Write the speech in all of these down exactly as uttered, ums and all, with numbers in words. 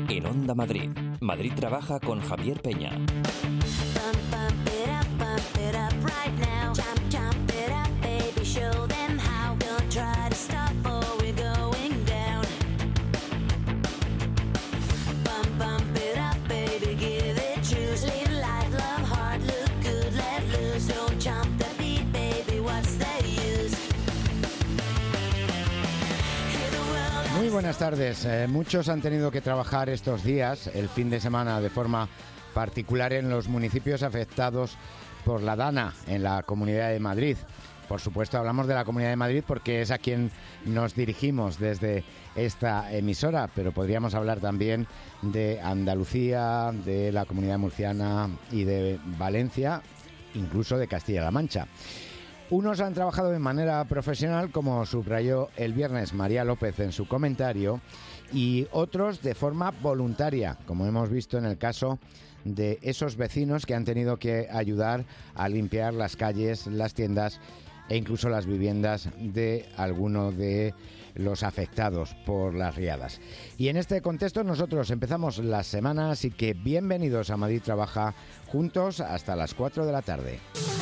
En Onda Madrid, Madrid trabaja con Javier Peña. Muy buenas tardes. Eh, muchos han tenido que trabajar estos días, el fin de semana, de forma particular en los municipios afectados por la DANA en la Comunidad de Madrid. Por supuesto, hablamos de la Comunidad de Madrid porque es a quien nos dirigimos desde esta emisora, pero podríamos hablar también de Andalucía, de la Comunidad Murciana y de Valencia, incluso de Castilla-La Mancha. Unos han trabajado de manera profesional, como subrayó el viernes María López en su comentario, y otros de forma voluntaria, como hemos visto en el caso de esos vecinos que han tenido que ayudar a limpiar las calles, las tiendas e incluso las viviendas de alguno de los afectados por las riadas. Y en este contexto nosotros empezamos la semana, así que bienvenidos a Madrid Trabaja, juntos hasta las cuatro de la tarde.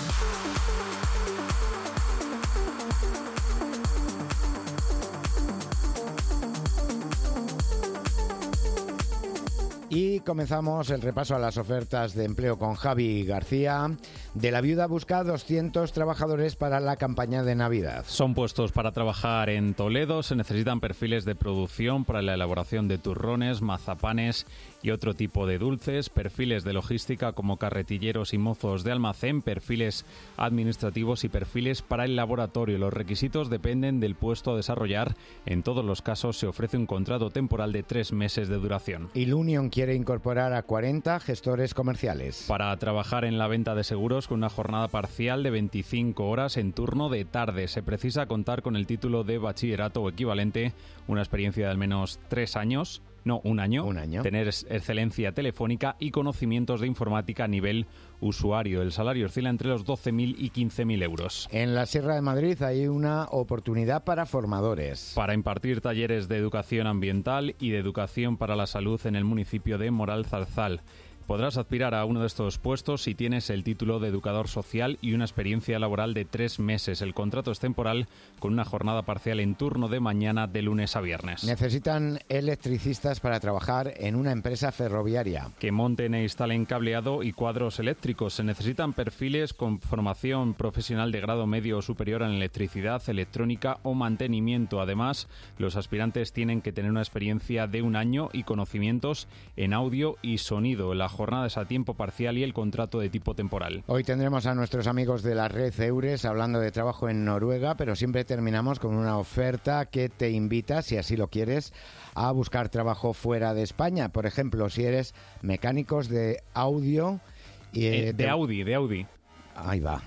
Y comenzamos el repaso a las ofertas de empleo con Javi García. De la Viuda busca doscientos trabajadores para la campaña de Navidad. Son puestos para trabajar en Toledo. Se necesitan perfiles de producción para la elaboración de turrones, mazapanes y otro tipo de dulces, perfiles de logística como carretilleros y mozos de almacén, perfiles administrativos y perfiles para el laboratorio. Los requisitos dependen del puesto a desarrollar. En todos los casos se ofrece un contrato temporal de tres meses de duración. Ilunion quiere incorporar a cuarenta gestores comerciales. Para trabajar en la venta de seguros con una jornada parcial de veinticinco horas en turno de tarde. Se precisa contar con el título de bachillerato o equivalente, una experiencia de al menos tres años, no, un año, un año, tener excelencia telefónica y conocimientos de informática a nivel usuario. El salario oscila entre los doce mil y quince mil euros. En la Sierra de Madrid hay una oportunidad para formadores. Para impartir talleres de educación ambiental y de educación para la salud en el municipio de Moral Zarzal. Podrás aspirar a uno de estos puestos si tienes el título de educador social y una experiencia laboral de tres meses. El contrato es temporal con una jornada parcial en turno de mañana de lunes a viernes. Necesitan electricistas para trabajar en una empresa ferroviaria. Que monten e instalen cableado y cuadros eléctricos. Se necesitan perfiles con formación profesional de grado medio o superior en electricidad, electrónica o mantenimiento. Además, los aspirantes tienen que tener una experiencia de un año y conocimientos en audio y sonido. La jornadas a tiempo parcial y el contrato de tipo temporal. Hoy tendremos a nuestros amigos de la red Eures hablando de trabajo en Noruega, pero siempre terminamos con una oferta que te invita, si así lo quieres, a buscar trabajo fuera de España. Por ejemplo, si eres mecánicos de audio... Y, eh, de, de Audi, de Audi. Ahí va.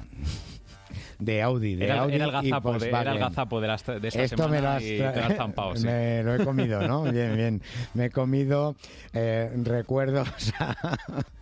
De Audi, de era, Audi era el gazapo, y de, era el gazapo de, las, de esta Esto semana me lo has y te lo has zampado, sí. Me lo he comido, ¿no? Bien, bien. Me he comido eh, recuerdos a,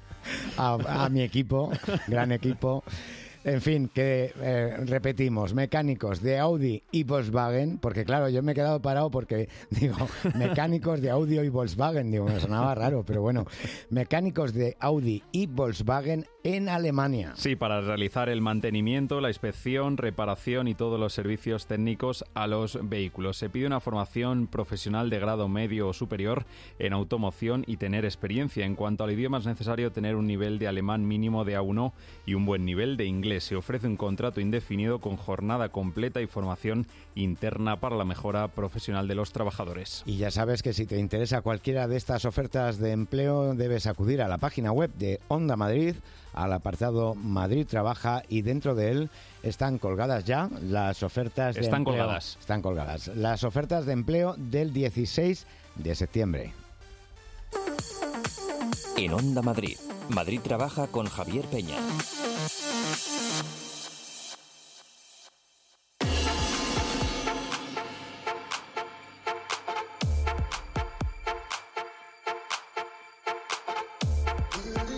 a, a mi equipo, gran equipo. En fin, que eh, repetimos, mecánicos de Audi y Volkswagen, porque claro, yo me he quedado parado porque digo, mecánicos de Audi y Volkswagen, digo, me sonaba raro, pero bueno, mecánicos de Audi y Volkswagen en Alemania. Sí, para realizar el mantenimiento, la inspección, reparación y todos los servicios técnicos a los vehículos. Se pide una formación profesional de grado medio o superior en automoción y tener experiencia. En cuanto al idioma, es necesario tener un nivel de alemán mínimo de A uno y un buen nivel de inglés. Se ofrece un contrato indefinido con jornada completa y formación interna para la mejora profesional de los trabajadores. Y ya sabes que si te interesa cualquiera de estas ofertas de empleo, debes acudir a la página web de Onda Madrid, al apartado Madrid Trabaja, y dentro de él están colgadas ya las ofertas de están empleo. Colgadas. Están colgadas. Las ofertas de empleo del dieciséis de septiembre. En Onda Madrid, Madrid Trabaja con Javier Peña.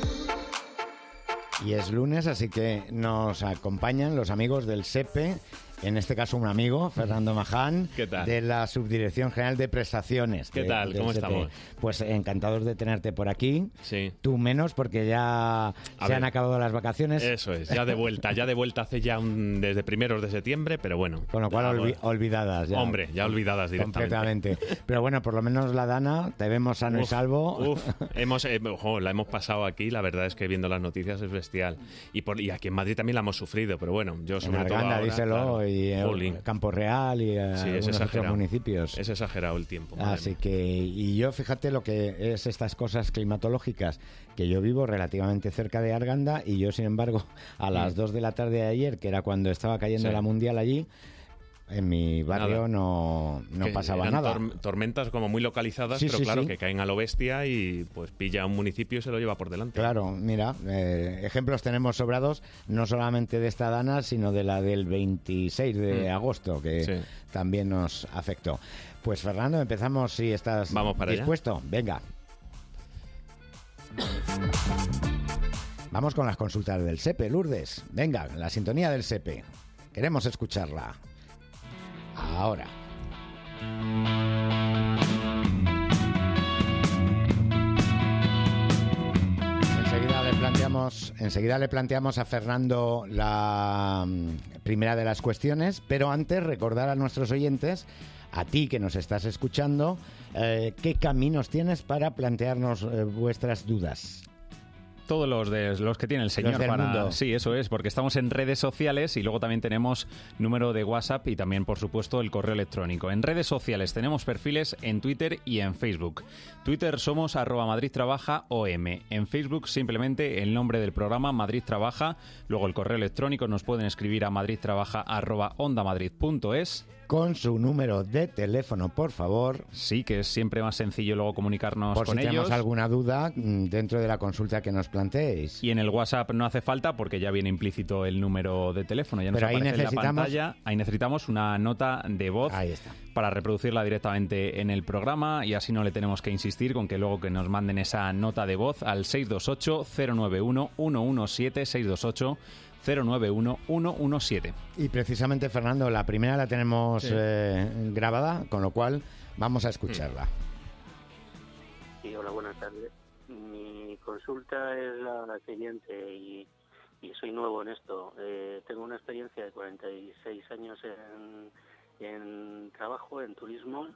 Y es lunes, así que nos acompañan los amigos del SEPE en este caso un amigo, Fernando Maján, ¿Qué tal? de la Subdirección General de Prestaciones. ¿Qué de, tal? ¿Cómo estamos? Pues encantados de tenerte por aquí. Sí. Tú menos, porque ya A se ver, han acabado las vacaciones. Eso es, ya de vuelta, ya de vuelta hace ya un, desde primeros de septiembre, pero bueno. Con lo cual ya, olvi- olvidadas ya. Hombre, ya olvidadas directamente. Completamente. Pero bueno, por lo menos la Dana, te vemos sano Uf, y salvo. Uf, hemos, eh, ojo, la hemos pasado aquí, la verdad es que viendo las noticias es bestial. Y, por, y aquí en Madrid también la hemos sufrido, pero bueno, yo En sobre todo Arganda, ahora, díselo, claro, y eh, jolín. Campo Real y eh, Sí, es algunos otros exagerado. municipios. Es exagerado el tiempo. madre Así mía. que, y yo fíjate lo que es estas cosas climatológicas, que yo vivo relativamente cerca de Arganda y yo, sin embargo, a las dos de la tarde de ayer, que era cuando estaba cayendo Sí. la Mundial allí, en mi barrio Nada. no, no Que pasaba eran nada. torm- tormentas como muy localizadas, Sí, pero sí, claro, sí. que caen a lo bestia y pues pilla a un municipio y se lo lleva por delante. Claro, mira, eh, ejemplos tenemos sobrados, no solamente de esta Dana, sino de la del veintiséis de Mm. agosto, que Sí. también nos afectó. Pues Fernando, empezamos si estás Vamos para allá. dispuesto. Venga. Vamos con las consultas del SEPE, Lourdes. Venga, la sintonía del SEPE. Queremos escucharla. Ahora. Enseguida le planteamos, enseguida le planteamos a Fernando la mm, primera de las cuestiones, pero antes recordar a nuestros oyentes, a ti que nos estás escuchando, eh, qué caminos tienes para plantearnos eh, vuestras dudas. Todos los de los que tiene el señor del para mundo. sí, eso es, porque estamos en redes sociales y luego también tenemos número de WhatsApp y también, por supuesto, el correo electrónico. En redes sociales tenemos perfiles en Twitter y en Facebook. Twitter somos arroba Madrid Trabaja O M. En Facebook simplemente el nombre del programa Madrid Trabaja. Luego el correo electrónico nos pueden escribir a madridtrabaja arroba ondamadrid punto es. Con su número de teléfono, por favor. Sí, que es siempre más sencillo luego comunicarnos Por con si ellos. tenemos alguna duda mm, dentro de la consulta que nos planteéis. Y en el WhatsApp no hace falta porque ya viene implícito el número de teléfono. Ya nos Pero ahí aparece en la necesitamos- pantalla. Ahí necesitamos una nota de voz Ahí está. para reproducirla directamente en el programa y así no le tenemos que insistir con que luego que nos manden esa nota de voz al seis dos ocho cero nueve uno uno uno siete, seis dos ocho cero nueve uno uno uno siete. Y precisamente, Fernando, la primera la tenemos Sí. eh, grabada, con lo cual vamos a escucharla. Sí, hola, buenas tardes. Mi consulta es la, la siguiente y, y soy nuevo en esto. Eh, tengo una experiencia de cuarenta y seis años en, en trabajo, en turismo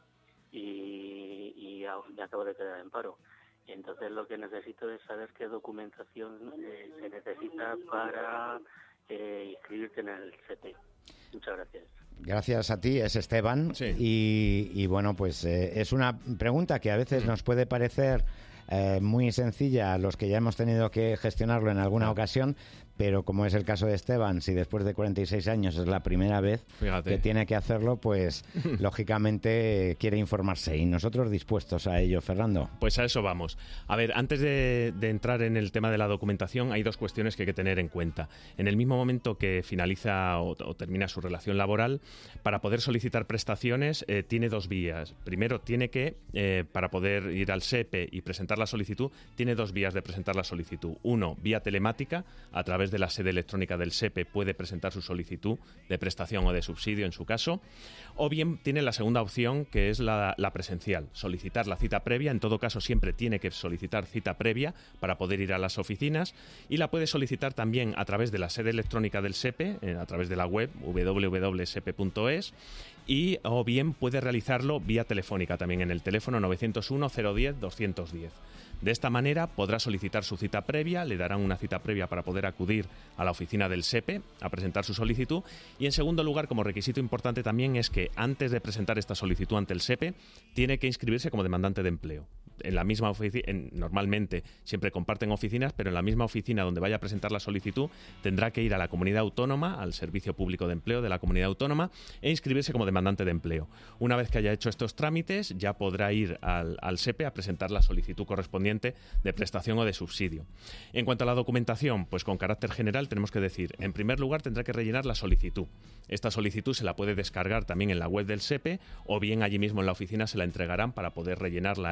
y, y a- me acabo de quedar en paro. Entonces lo que necesito es saber qué documentación eh, se necesita para eh, inscribirte en el C P. Muchas gracias. Gracias a ti, es Esteban. Sí. Y, y bueno, pues eh, es una pregunta que a veces nos puede parecer eh, muy sencilla a los que ya hemos tenido que gestionarlo en alguna ocasión, pero como es el caso de Esteban, si después de cuarenta y seis años es la primera vez Fíjate. que tiene que hacerlo, pues lógicamente quiere informarse y nosotros dispuestos a ello, Fernando. Pues a eso vamos. A ver, antes de, de entrar en el tema de la documentación, hay dos cuestiones que hay que tener en cuenta. En el mismo momento que finaliza o, o termina su relación laboral, para poder solicitar prestaciones, eh, tiene dos vías. Primero, tiene que, eh, para poder ir al SEPE y presentar la solicitud, tiene dos vías de presentar la solicitud. Uno, vía telemática, a través de la sede electrónica del SEPE puede presentar su solicitud de prestación o de subsidio en su caso, o bien tiene la segunda opción, que es la, la presencial, solicitar la cita previa. En todo caso siempre tiene que solicitar cita previa para poder ir a las oficinas, y la puede solicitar también a través de la sede electrónica del SEPE, eh, a través de la web doble u doble u doble u punto sepe punto es, y o bien puede realizarlo vía telefónica también en el teléfono novecientos uno cero diez doscientos diez. De esta manera podrá solicitar su cita previa, le darán una cita previa para poder acudir a la oficina del SEPE a presentar su solicitud, y en segundo lugar, como requisito importante también, es que antes de presentar esta solicitud ante el SEPE tiene que inscribirse como demandante de empleo. En la misma oficina, normalmente siempre comparten oficinas, pero en la misma oficina donde vaya a presentar la solicitud tendrá que ir a la comunidad autónoma, al Servicio Público de Empleo de la comunidad autónoma, e inscribirse como demandante de empleo. Una vez que haya hecho estos trámites, ya podrá ir al, al SEPE a presentar la solicitud correspondiente de prestación o de subsidio. En cuanto a la documentación, pues con carácter general tenemos que decir, en primer lugar tendrá que rellenar la solicitud. Esta solicitud se la puede descargar también en la web del SEPE, o bien allí mismo en la oficina se la entregarán para poder rellenarla él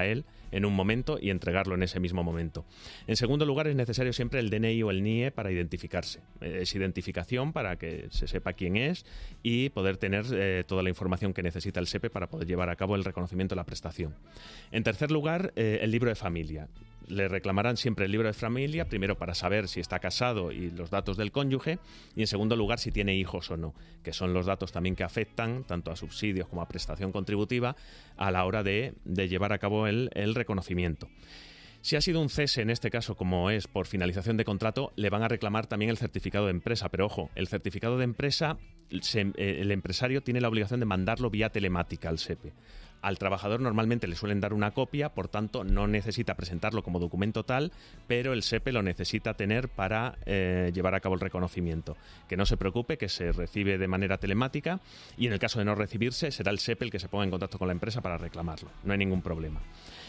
en un momento y entregarlo en ese mismo momento. En segundo lugar, es necesario siempre el D N I o el N I E para identificarse. Es identificación para que se sepa quién es y poder tener eh, toda la información que necesita el SEPE para poder llevar a cabo el reconocimiento de la prestación. En tercer lugar, eh, el libro de familia. Le reclamarán siempre el libro de familia, primero para saber si está casado y los datos del cónyuge, y en segundo lugar si tiene hijos o no, que son los datos también que afectan tanto a subsidios como a prestación contributiva a la hora de, de llevar a cabo el, el reconocimiento. Si ha sido un cese, en este caso, como es por finalización de contrato, le van a reclamar también el certificado de empresa. Pero ojo, el certificado de empresa, se, eh, el empresario tiene la obligación de mandarlo vía telemática al SEPE. Al trabajador normalmente le suelen dar una copia, por tanto no necesita presentarlo como documento tal, pero el SEPE lo necesita tener para eh, llevar a cabo el reconocimiento. Que no se preocupe, que se recibe de manera telemática y en el caso de no recibirse será el SEPE el que se ponga en contacto con la empresa para reclamarlo. No hay ningún problema.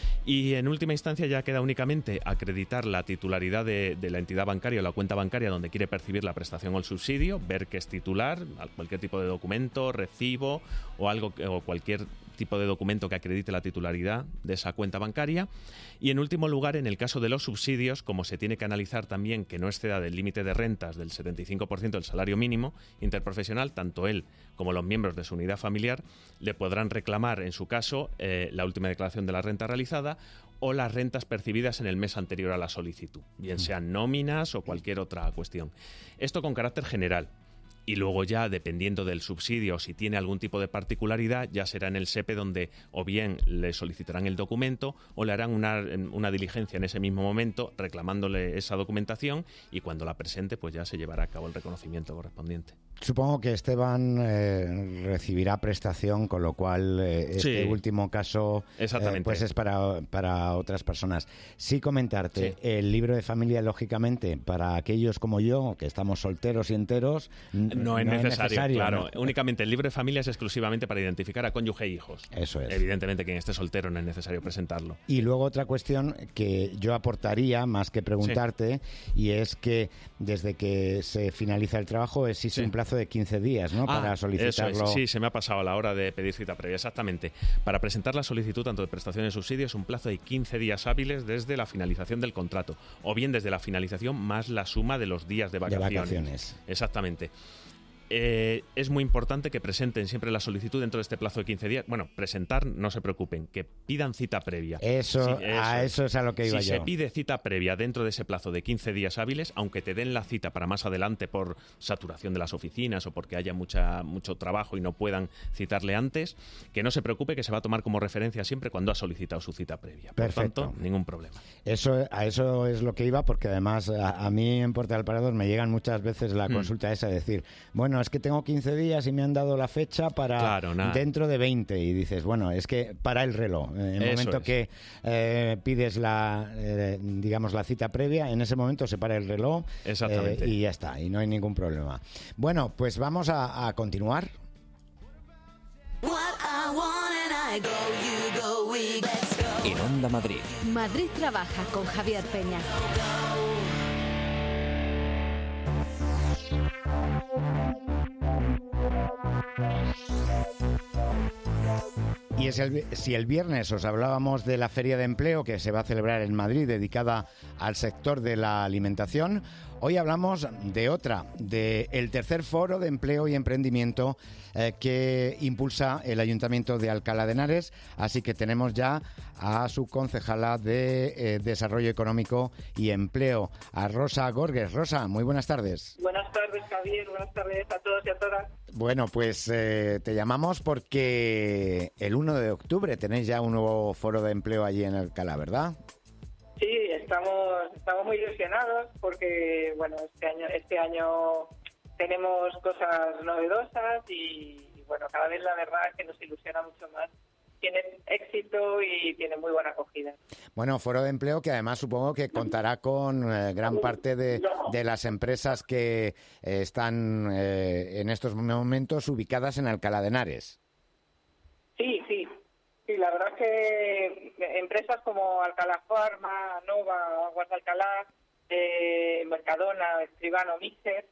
Y en última instancia ya queda únicamente acreditar la titularidad de, de la entidad bancaria o la cuenta bancaria donde quiere percibir la prestación o el subsidio, ver que es titular, cualquier tipo de documento, recibo o algo o cualquier tipo de documento que acredite la titularidad de esa cuenta bancaria. Y en último lugar, en el caso de los subsidios, como se tiene que analizar también que no exceda del límite de rentas del setenta y cinco por ciento del salario mínimo interprofesional, tanto él como los miembros de su unidad familiar le podrán reclamar, en su caso, eh, la última declaración de la renta realizada o las rentas percibidas en el mes anterior a la solicitud, bien sean nóminas o cualquier otra cuestión. Esto con carácter general. Y luego ya, dependiendo del subsidio, si tiene algún tipo de particularidad, ya será en el SEPE donde o bien le solicitarán el documento o le harán una, una diligencia en ese mismo momento reclamándole esa documentación y cuando la presente pues ya se llevará a cabo el reconocimiento correspondiente. Supongo que Esteban eh, recibirá prestación, con lo cual eh, este sí, último caso eh, pues es para, para otras personas. Sí comentarte, sí. El libro de familia, lógicamente, para aquellos como yo, que estamos solteros y enteros, no es, no necesario, es necesario, claro. ¿no? Únicamente el libro de familia es exclusivamente para identificar a cónyuge e hijos. Eso es. Evidentemente, quien esté soltero no es necesario presentarlo. Y luego otra cuestión que yo aportaría, más que preguntarte, sí. y es que desde que se finaliza el trabajo existe sí. un plazo de quince días, ¿no? Ah, para solicitarlo. Eso es. Sí, se me ha pasado a la hora de pedir cita previa, exactamente. Para presentar la solicitud tanto de prestación de subsidios, un plazo de quince días hábiles desde la finalización del contrato, o bien desde la finalización más la suma de los días de vacaciones. De vacaciones. Exactamente. Eh, es muy importante que presenten siempre la solicitud dentro de este plazo de quince días. Bueno, presentar, no se preocupen, que pidan cita previa. Eso, sí, eso a eso es a lo que iba si yo. Si se pide cita previa dentro de ese plazo de quince días hábiles, aunque te den la cita para más adelante por saturación de las oficinas o porque haya mucha, mucho trabajo y no puedan citarle antes, que no se preocupe, que se va a tomar como referencia siempre cuando ha solicitado su cita previa. Por Perfecto. tanto, ningún problema. Eso, a eso es lo que iba, porque además a, a mí en Puerta del Parador me llegan muchas veces la mm. consulta esa de decir, bueno, es que tengo quince días y me han dado la fecha para claro, dentro de veinte, y dices, bueno, es que para el reloj, en el momento es. que eh, pides la eh, digamos la cita previa, en ese momento se para el reloj eh, y ya está, y no hay ningún problema. Bueno, pues vamos a, a continuar. En Onda Madrid. Madrid trabaja con Javier Peña. Y es el, si el viernes os hablábamos de la Feria de Empleo que se va a celebrar en Madrid dedicada al sector de la alimentación, hoy hablamos de otra, del tercer foro de empleo y emprendimiento eh, que impulsa el Ayuntamiento de Alcalá de Henares. Así que tenemos ya a su concejala de eh, Desarrollo Económico y Empleo, a Rosa Gorges. Rosa, muy buenas tardes. Buenas tardes, Javier. Buenas tardes a todos y a todas. Bueno, pues eh, te llamamos porque el uno de octubre tenéis ya un nuevo foro de empleo allí en Alcalá, ¿verdad? Sí, estamos estamos muy ilusionados porque bueno, este año este año tenemos cosas novedosas y, y bueno, cada vez la verdad es que nos ilusiona mucho más. Tiene éxito y tiene muy buena acogida. Bueno, foro de empleo que además supongo que contará con eh, gran parte de, de las empresas que eh, están eh, en estos momentos ubicadas en Alcalá de Henares. Sí, sí. Sí, la verdad es que empresas como Alcalá Pharma, Nova, Aguas de Alcalá, eh, Mercadona, Escribano, Mixer,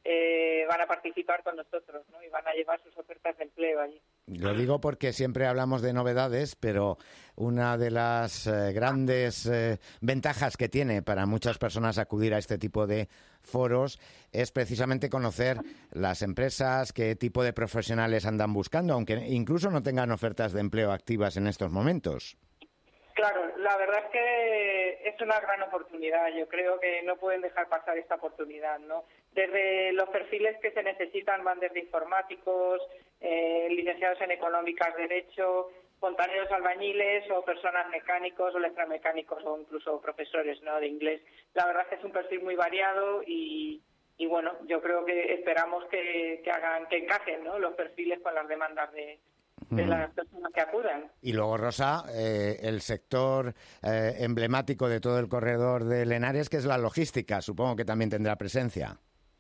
eh, van a participar con nosotros, ¿no? Y van a llevar sus ofertas de empleo allí. Lo digo porque siempre hablamos de novedades, pero una de las eh, grandes eh, ventajas que tiene para muchas personas acudir a este tipo de foros es precisamente conocer las empresas, qué tipo de profesionales andan buscando, aunque incluso no tengan ofertas de empleo activas en estos momentos. Claro, la verdad es que es una gran oportunidad. Yo creo que no pueden dejar pasar esta oportunidad, ¿no? Desde los perfiles que se necesitan van desde informáticos, eh, licenciados en económicas, derecho, fontaneros, albañiles o personas mecánicos o electromecánicos o incluso profesores, ¿no?, de inglés. La verdad es que es un perfil muy variado y, y bueno, yo creo que esperamos que, que hagan, que encajen, ¿no?, los perfiles con las demandas de de las personas que acudan. Y luego, Rosa, eh, el sector eh, emblemático de todo el corredor de Lenares, que es la logística, supongo que también tendrá presencia.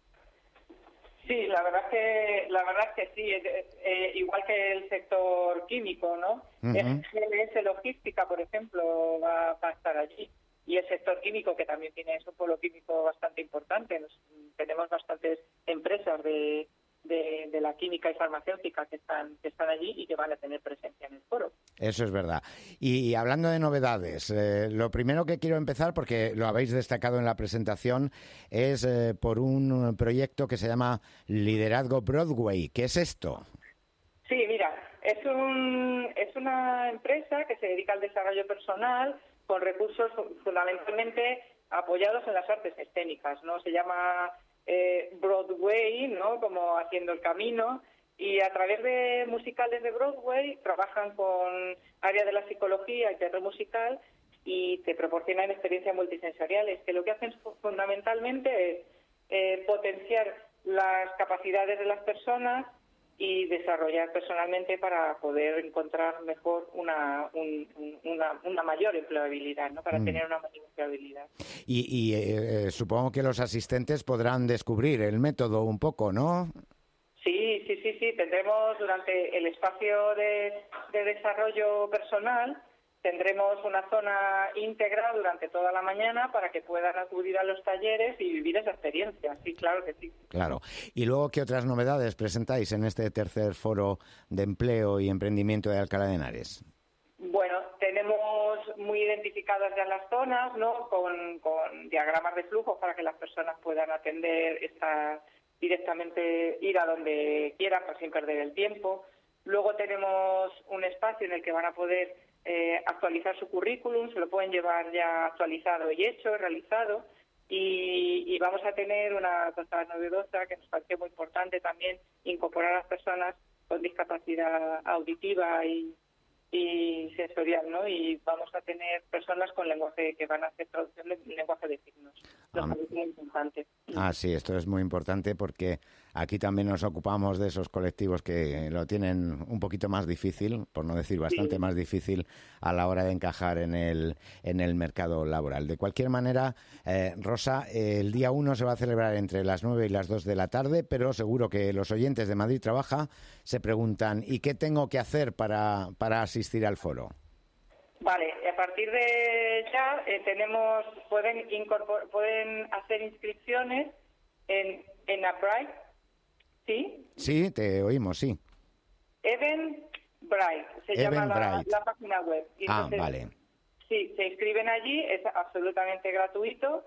Sí, la verdad es que la verdad es que sí, eh, eh, igual que el sector químico, ¿no? Uh-huh. El G L S Logística, por ejemplo, va, va a estar allí. Y el sector químico, que también tiene un polo químico bastante importante. Nos, tenemos bastantes empresas de De, de la química y farmacéutica que están que están allí y que van a tener presencia en el foro. Eso es verdad. Y, y hablando de novedades, eh, lo primero que quiero empezar, porque lo habéis destacado en la presentación, es eh, por un proyecto que se llama Liderazgo Broadway. ¿Qué es esto? Sí, mira, es un es una empresa que se dedica al desarrollo personal con recursos fundamentalmente apoyados en las artes escénicas, ¿no? Se llama Eh, Broadway, ¿no?, como haciendo el camino, y a través de musicales de Broadway trabajan con área de la psicología y teatro musical y te proporcionan experiencias multisensoriales, que lo que hacen fundamentalmente es eh, potenciar las capacidades de las personas y desarrollar personalmente para poder encontrar mejor una un, una, una mayor empleabilidad, ¿no? Para mm. tener una mayor empleabilidad. Y, y eh, supongo que los asistentes podrán descubrir el método un poco, ¿no? Sí, sí, sí, sí. Tendremos durante el espacio de, de desarrollo personal, tendremos una zona íntegra durante toda la mañana para que puedan acudir a los talleres y vivir esa experiencia. Sí, claro que sí. Claro. ¿Y luego qué otras novedades presentáis en este tercer foro de empleo y emprendimiento de Alcalá de Henares? Bueno, tenemos muy identificadas ya las zonas, ¿no?, con, con diagramas de flujo para que las personas puedan atender esta, directamente, ir a donde quieran, pues, sin perder el tiempo. Luego tenemos un espacio en el que van a poder Eh, actualizar su currículum, se lo pueden llevar ya actualizado y hecho, realizado, y, y vamos a tener una cosa novedosa que nos parece muy importante también, incorporar a las personas con discapacidad auditiva y, y sensorial, ¿no? Y vamos a tener personas con lenguaje que van a hacer traducción de lenguaje de signos. Lo ah, es muy importante. Ah, sí, esto es muy importante porque aquí también nos ocupamos de esos colectivos que lo tienen un poquito más difícil, por no decir bastante sí. más difícil a la hora de encajar en el en el mercado laboral. De cualquier manera, eh, Rosa, eh, el día uno se va a celebrar entre las nueve y las dos de la tarde, pero seguro que los oyentes de Madrid Trabaja se preguntan ¿y qué tengo que hacer para, para asistir al foro? Vale, a partir de ya eh, tenemos pueden incorpor, pueden hacer inscripciones en en Eventbrite, ¿sí? Sí, te oímos, sí. Eventbrite se llama la, la página web. Y entonces, ah, vale. Sí, se inscriben allí, es absolutamente gratuito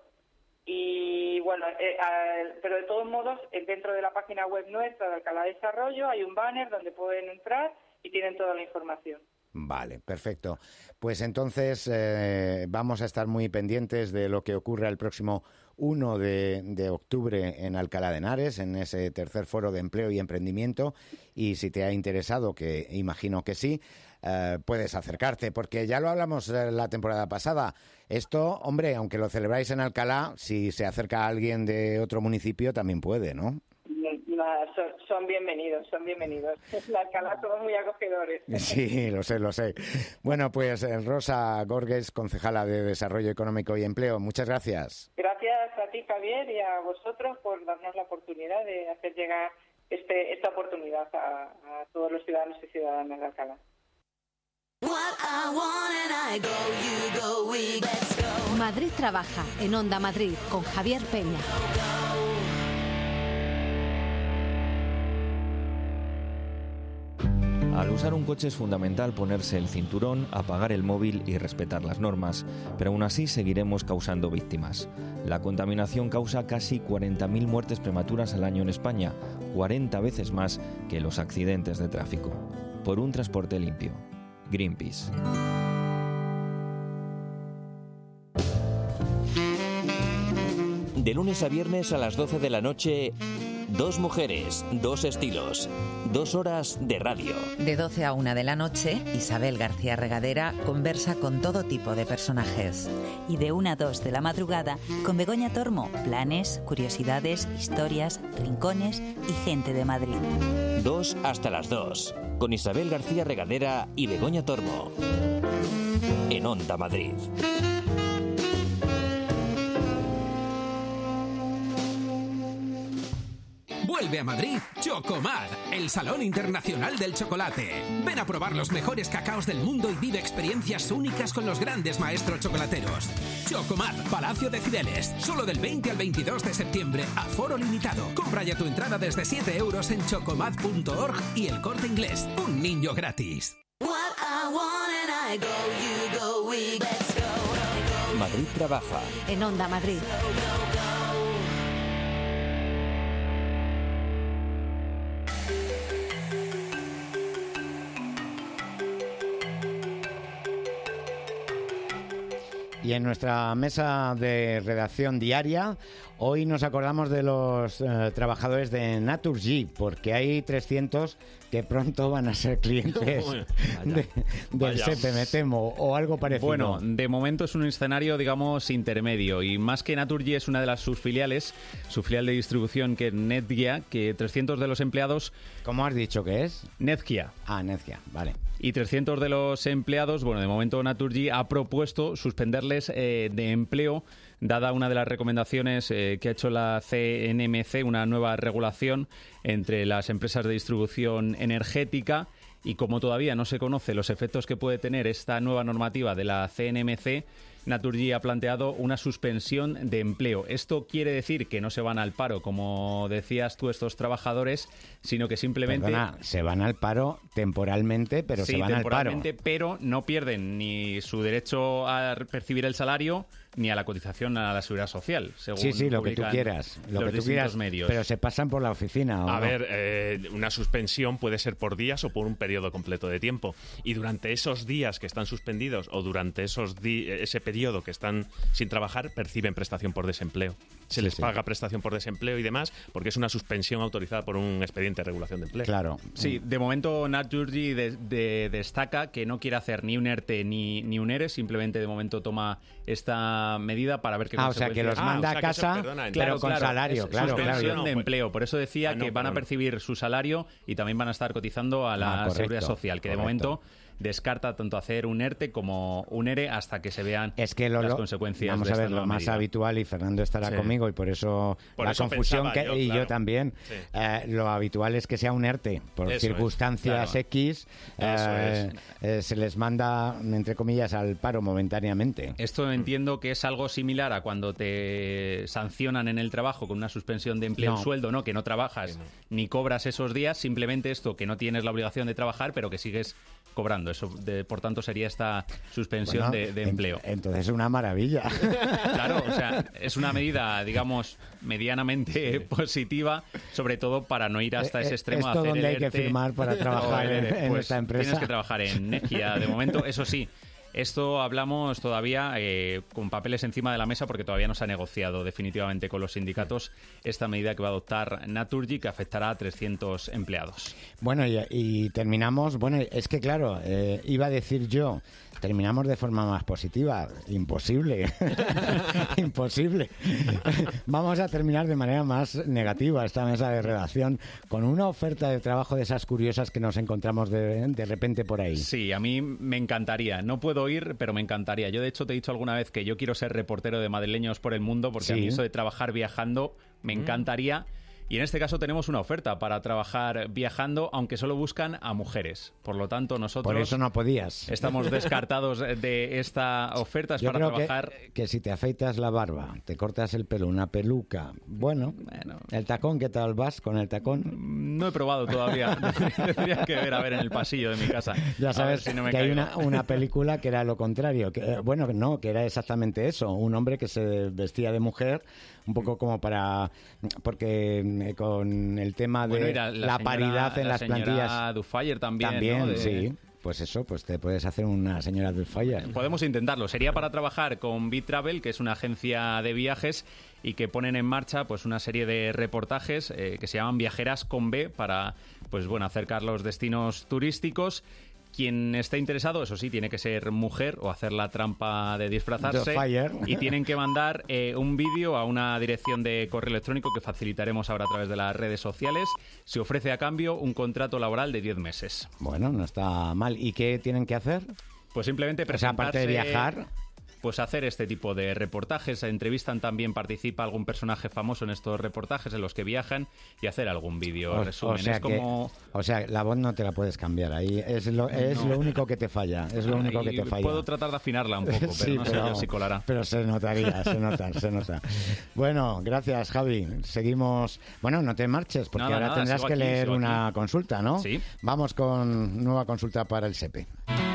y bueno, eh, eh, pero de todos modos dentro de la página web nuestra de Alcalá de Desarrollo hay un banner donde pueden entrar y tienen toda la información. Vale, perfecto. Pues entonces eh, vamos a estar muy pendientes de lo que ocurra el próximo uno de, de octubre en Alcalá de Henares, en ese tercer foro de empleo y emprendimiento. Y si te ha interesado, que imagino que sí, eh, puedes acercarte, porque ya lo hablamos la temporada pasada. Esto, hombre, aunque lo celebráis en Alcalá, si se acerca a alguien de otro municipio también puede, ¿no? Nada, son, son bienvenidos, son bienvenidos. En Alcalá somos muy acogedores. Sí, lo sé, lo sé. Bueno, pues Rosa Gorges, concejala de Desarrollo Económico y Empleo, muchas gracias. Gracias a ti, Javier, y a vosotros por darnos la oportunidad de hacer llegar este, esta oportunidad a, a todos los ciudadanos y ciudadanas de Alcalá. Madrid Trabaja, en Onda Madrid, con Javier Peña. usar un coche es fundamental ponerse el cinturón, apagar el móvil y respetar las normas, pero aún así seguiremos causando víctimas. La contaminación causa casi cuarenta mil muertes prematuras al año en España, cuarenta veces más que los accidentes de tráfico. Por un transporte limpio. Greenpeace. De lunes a viernes a las doce de la noche, dos mujeres, dos estilos, dos horas de radio. De doce a una de la noche, Isabel García Regadera conversa con todo tipo de personajes. Y de una a dos de la madrugada, con Begoña Tormo, planes, curiosidades, historias, rincones y gente de Madrid. Dos hasta las dos, con Isabel García Regadera y Begoña Tormo. En Onda Madrid. Vuelve a Madrid Chocomad, el Salón Internacional del Chocolate. Ven a probar los mejores cacaos del mundo y vive experiencias únicas con los grandes maestros chocolateros. Chocomad, Palacio de Cibeles, solo del veinte al veintidós de septiembre, aforo limitado. Compra ya tu entrada desde siete euros en chocomad punto org y El Corte Inglés. Un niño gratis. Madrid trabaja. En Onda Madrid. Y en nuestra mesa de redacción diaria, hoy nos acordamos de los eh, trabajadores de Naturgy, porque hay trescientos que pronto van a ser clientes de, del SEPE, me temo, o algo parecido. Bueno, de momento es un escenario, digamos, intermedio, y más que Naturgy es una de las sus filiales, su filial de distribución, que es Netgia, que trescientos de los empleados... ¿Cómo has dicho que es? Netgia. Ah, Netgia, vale. Y trescientos de los empleados, bueno, de momento Naturgy ha propuesto suspenderles eh, de empleo, dada una de las recomendaciones eh, que ha hecho la C N M C, una nueva regulación entre las empresas de distribución energética, y como todavía no se conoce los efectos que puede tener esta nueva normativa de la C N M C, Naturgy ha planteado una suspensión de empleo. Esto quiere decir que no se van al paro, como decías tú, estos trabajadores, sino que simplemente... Perdona, se van al paro temporalmente, pero sí, se van al paro. temporalmente, pero no pierden ni su derecho a percibir el salario ni a la cotización a la seguridad social, según Sí, sí, lo que tú quieras, lo que tú quieras, medios. Pero se pasan por la oficina. ¿o A no? ver, eh, una suspensión puede ser por días o por un periodo completo de tiempo. Y durante esos días que están suspendidos o durante esos di- ese periodo que están sin trabajar, perciben prestación por desempleo. Se Sí, les sí. paga prestación por desempleo y demás, porque es una suspensión autorizada por un expediente de regulación de empleo. Claro. Sí, de momento Naturgy de, de, destaca que no quiere hacer ni un ERTE ni, ni un ERE, simplemente de momento toma esta medida para ver qué Ah, o sea, que los manda Ah, o sea, a que casa, eso, perdona, pero Claro, con claro, salario, es claro, claro. suspensión claro. de empleo. Por eso decía Ah, no, que van a perdón. percibir su salario y también van a estar cotizando a la Ah, correcto, seguridad social, que de correcto. momento descarta tanto hacer un ERTE como un ERE hasta que se vean Es que lo, las lo- consecuencias vamos de a esta ver, lo nueva más medida. habitual, y Fernando estará Sí. conmigo, y por eso Por la eso confusión, pensaba que, yo, y claro. yo también, Sí. eh, lo habitual es que sea un ERTE, por Eso es, circunstancias claro. X, Eso eh, eh, se les manda, entre comillas, al paro momentáneamente. Esto entiendo que es algo similar a cuando te sancionan en el trabajo con una suspensión de empleo, No. un sueldo, ¿no? Que no trabajas Sí, no. ni cobras esos días, simplemente esto, que no tienes la obligación de trabajar, pero que sigues cobrando. Eso, de- por tanto, sería esta suspensión Bueno, de, de en- empleo. Entonces es una maravilla. Claro, o sea, es una medida, digamos, medianamente positiva, sobre todo para no ir hasta Eh, ese eh, extremo. ¿esto de hacer dónde el hay que ERTE firmar para trabajar o el ERE. en- en Pues esta empresa? Tienes que trabajar en Negia de momento, eso sí. Esto hablamos todavía eh, con papeles encima de la mesa, porque todavía no se ha negociado definitivamente con los sindicatos esta medida que va a adoptar Naturgy, que afectará a trescientos empleados. Bueno, y, y terminamos, bueno, es que claro, eh, iba a decir yo, terminamos de forma más positiva. Imposible. Imposible. Vamos a terminar de manera más negativa esta mesa de redacción, con una oferta de trabajo de esas curiosas que nos encontramos de, de repente por ahí. Sí, a mí me encantaría. No puedo ir, pero me encantaría. Yo, de hecho, te he dicho alguna vez que yo quiero ser reportero de madrileños por el mundo, porque Sí. a mí eso de trabajar viajando me encantaría. Y en este caso tenemos una oferta para trabajar viajando, aunque solo buscan a mujeres. Por lo tanto, nosotros... Por eso no podías. Estamos descartados de esta oferta. Es Yo para creo trabajar... que, que si te afeitas la barba, te cortas el pelo, una peluca, bueno, bueno, el tacón, ¿qué tal vas con el tacón? No he probado todavía. Tendría que ver, a ver, en el pasillo de mi casa. Ya sabes si no me que caigo. hay una, una película que era lo contrario. Que, eh, bueno, no, que era exactamente eso. Un hombre que se vestía de mujer, un poco como para... Porque eh, con el tema de bueno, la, la, la señora, paridad en la las plantillas... Duffier también, También, ¿no? De... sí. Pues eso, pues te puedes hacer una señora de falla. Podemos intentarlo. Sería para trabajar con BitTravel, que es una agencia de viajes y que ponen en marcha pues una serie de reportajes eh, que se llaman Viajeras con B para pues bueno acercar los destinos turísticos. Quien esté interesado, eso sí, tiene que ser mujer o hacer la trampa de disfrazarse. Y tienen que mandar eh, un vídeo a una dirección de correo electrónico que facilitaremos ahora a través de las redes sociales. Se ofrece a cambio un contrato laboral de diez meses. Bueno, no está mal. ¿Y qué tienen que hacer? Pues simplemente presentarse... O sea, aparte de viajar... Pues hacer este tipo de reportajes. Se entrevistan también, participa algún personaje famoso en estos reportajes en los que viajan y hacer algún vídeo o, resumen. O sea, es como... que, o sea, la voz no te la puedes cambiar ahí. Es lo, es no. lo único que te falla. Es lo único y que te falla. Puedo tratar de afinarla un poco, pero sí, no sé pero, yo si colará. Pero se notaría, se nota, se nota. Bueno, gracias, Javi. Seguimos... Bueno, no te marches, porque nada, ahora nada, tendrás que aquí, leer una aquí. consulta, ¿no? Sí. Vamos con nueva consulta para el SEPE.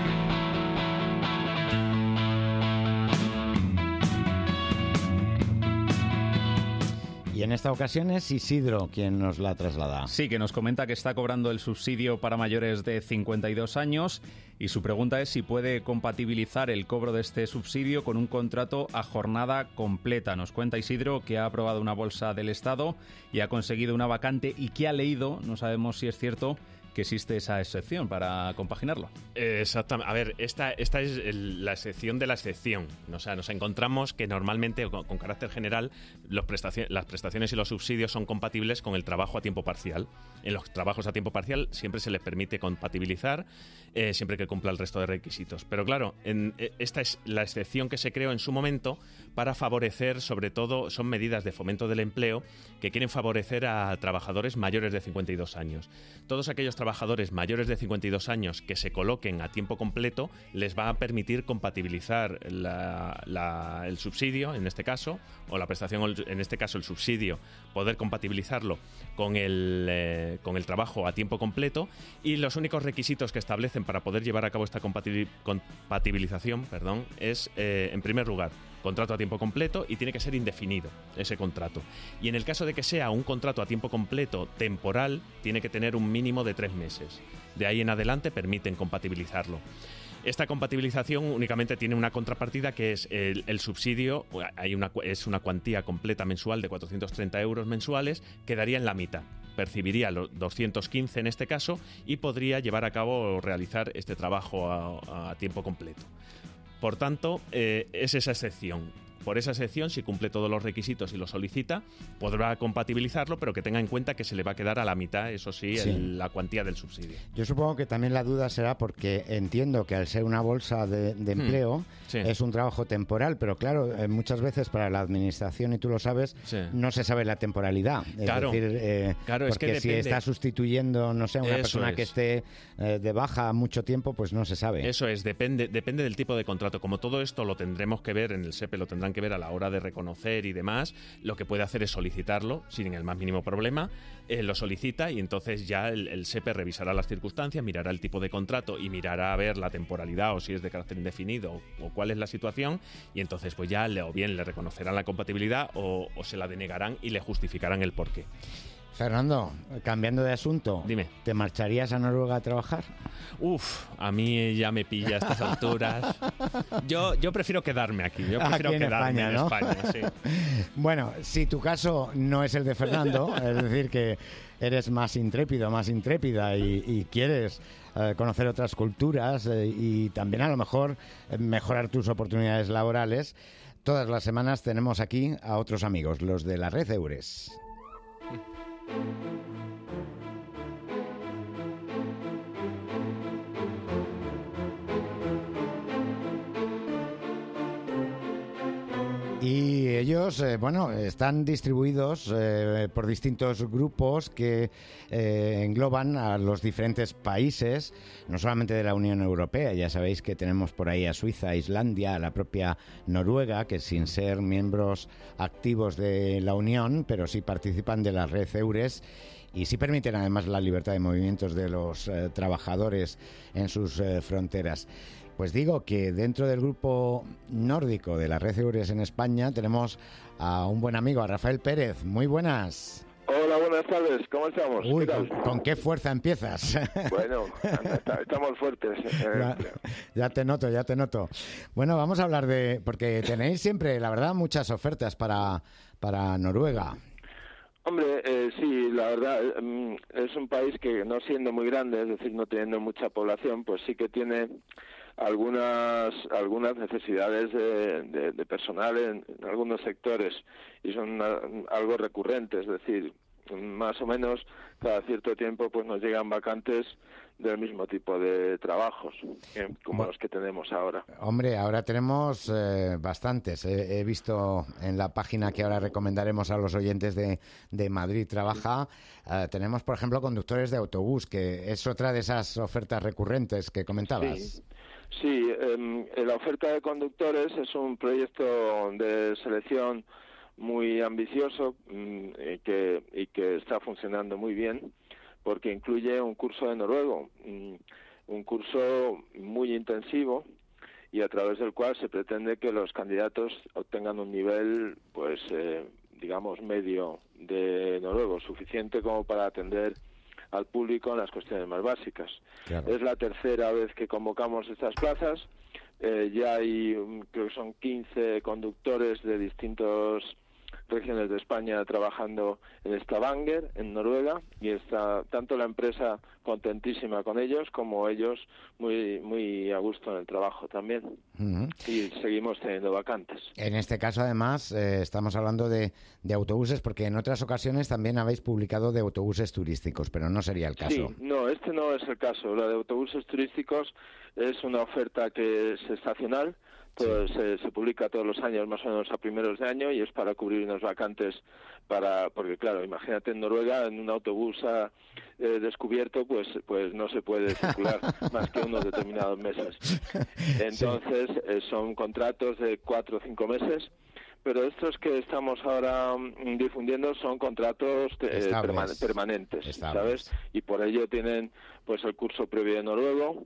Y en esta ocasión es Isidro quien nos la traslada. Sí, que nos comenta que está cobrando el subsidio para mayores de cincuenta y dos años y su pregunta es si puede compatibilizar el cobro de este subsidio con un contrato a jornada completa. Nos cuenta Isidro que ha aprobado una bolsa del Estado y ha conseguido una vacante y que ha leído, no sabemos si es cierto, que existe esa excepción para compaginarlo. Exactamente. A ver, esta, esta es el, la excepción de la excepción. O sea, nos encontramos que normalmente, con, con carácter general, los prestaci- las prestaciones y los subsidios son compatibles con el trabajo a tiempo parcial. En los trabajos a tiempo parcial siempre se les permite compatibilizar, eh, siempre que cumpla el resto de requisitos. Pero claro, en, esta es la excepción que se creó en su momento para favorecer, sobre todo, son medidas de fomento del empleo que quieren favorecer a trabajadores mayores de cincuenta y dos años. Todos aquellos trabajadores mayores de cincuenta y dos años que se coloquen a tiempo completo les va a permitir compatibilizar la, la, el subsidio, en este caso, o la prestación, en este caso el subsidio, poder compatibilizarlo con el, eh, con el trabajo a tiempo completo, y los únicos requisitos que establecen para poder llevar a cabo esta compatibilización perdón, es, eh, en primer lugar, contrato a tiempo completo y tiene que ser indefinido ese contrato. Y en el caso de que sea un contrato a tiempo completo temporal, tiene que tener un mínimo de tres meses. De ahí en adelante permiten compatibilizarlo. Esta compatibilización únicamente tiene una contrapartida que es el, el subsidio, hay una, es una cuantía completa mensual de cuatrocientos treinta euros mensuales, quedaría en la mitad. Percibiría los doscientos quince en este caso y podría llevar a cabo o realizar este trabajo a, a tiempo completo. Por tanto, eh, es esa excepción. Por esa excepción, si cumple todos los requisitos y lo solicita, podrá compatibilizarlo, pero que tenga en cuenta que se le va a quedar a la mitad, eso sí, sí. El, la cuantía del subsidio. Yo supongo que también la duda será porque entiendo que al ser una bolsa de, de empleo, hmm. sí. es un trabajo temporal, pero claro, muchas veces para la administración, y tú lo sabes, sí. no se sabe la temporalidad. Es claro, decir, eh, claro, porque es que si depende. está sustituyendo, no sé, a una eso persona es. que esté eh, de baja mucho tiempo, pues no se sabe. Eso es, depende, depende del tipo de contrato. Como todo esto lo tendremos que ver en el SEPE, lo tendrán que ver a la hora de reconocer y demás, lo que puede hacer es solicitarlo sin el más mínimo problema, eh, lo solicita y entonces ya el, el SEPE revisará las circunstancias, mirará el tipo de contrato y mirará a ver la temporalidad o si es de carácter indefinido o, o cuál es la situación, y entonces pues ya le, o bien le reconocerán la compatibilidad o, o se la denegarán y le justificarán el porqué. Fernando, cambiando de asunto, dime, ¿te marcharías a Noruega a trabajar? Uf, a mí ya me pilla a estas alturas. Yo, yo prefiero quedarme aquí, yo prefiero aquí en quedarme España, ¿no? en España, sí. Bueno, si tu caso no es el de Fernando, es decir, que eres más intrépido, más intrépida y, y quieres eh, conocer otras culturas eh, y también a lo mejor eh, mejorar tus oportunidades laborales, todas las semanas tenemos aquí a otros amigos, los de la red Eures. Y ellos, eh, bueno, están distribuidos eh, por distintos grupos que eh, engloban a los diferentes países, no solamente de la Unión Europea. Ya sabéis que tenemos por ahí a Suiza, a Islandia, a la propia Noruega, que sin ser miembros activos de la Unión, pero sí participan de la red EURES y sí permiten además la libertad de movimientos de los eh, trabajadores en sus eh, fronteras. Pues digo que dentro del grupo nórdico de la red EURES en España tenemos a un buen amigo, a Rafael Pérez. Muy buenas. Hola, buenas tardes. ¿Cómo estamos? Uy, ¿Qué tal? ¿con, ¿con qué fuerza empiezas? Bueno, estamos fuertes. Ya, ya te noto, ya te noto. Bueno, vamos a hablar de... Porque tenéis siempre, la verdad, muchas ofertas para, para Noruega. Hombre, eh, sí, la verdad, eh, es un país que no siendo muy grande, es decir, no teniendo mucha población, pues sí que tiene algunas algunas necesidades de, de, de personal en, en algunos sectores y son a, algo recurrentes, es decir, más o menos cada cierto tiempo pues nos llegan vacantes del mismo tipo de trabajos eh, como bueno, los que tenemos ahora. Hombre, ahora tenemos eh, bastantes. He, he visto en la página que ahora recomendaremos a los oyentes de, de Madrid Trabaja, eh, tenemos por ejemplo conductores de autobús, que es otra de esas ofertas recurrentes que comentabas. Sí. Sí, eh, la oferta de conductores es un proyecto de selección muy ambicioso mm, y, que, y que está funcionando muy bien porque incluye un curso de noruego, mm, un curso muy intensivo y a través del cual se pretende que los candidatos obtengan un nivel, pues, eh, digamos, medio de noruego, suficiente como para atender al público en las cuestiones más básicas. Claro. Es la tercera vez que convocamos estas plazas. Eh, ya hay, creo que son quince conductores de distintas regiones de España trabajando en Stavanger, en Noruega, y está tanto la empresa contentísima con ellos como ellos muy muy a gusto en el trabajo también. Uh-huh. Y seguimos teniendo vacantes. En este caso, además, eh, estamos hablando de, de autobuses, porque en otras ocasiones también habéis publicado de autobuses turísticos, pero no sería el caso. Sí, no, este no es el caso. La de autobuses turísticos es una oferta que es estacional. Pues, se, se publica todos los años, más o menos a primeros de año, y es para cubrir unas vacantes para, porque claro, imagínate en Noruega, en un autobús a, eh, descubierto, pues pues no se puede circular más que unos determinados meses. Entonces, sí. eh, son contratos de cuatro o cinco meses, pero estos que estamos ahora um, difundiendo son contratos eh, perman- permanentes, Estables. ¿sabes? Y por ello tienen pues el curso previo de noruego,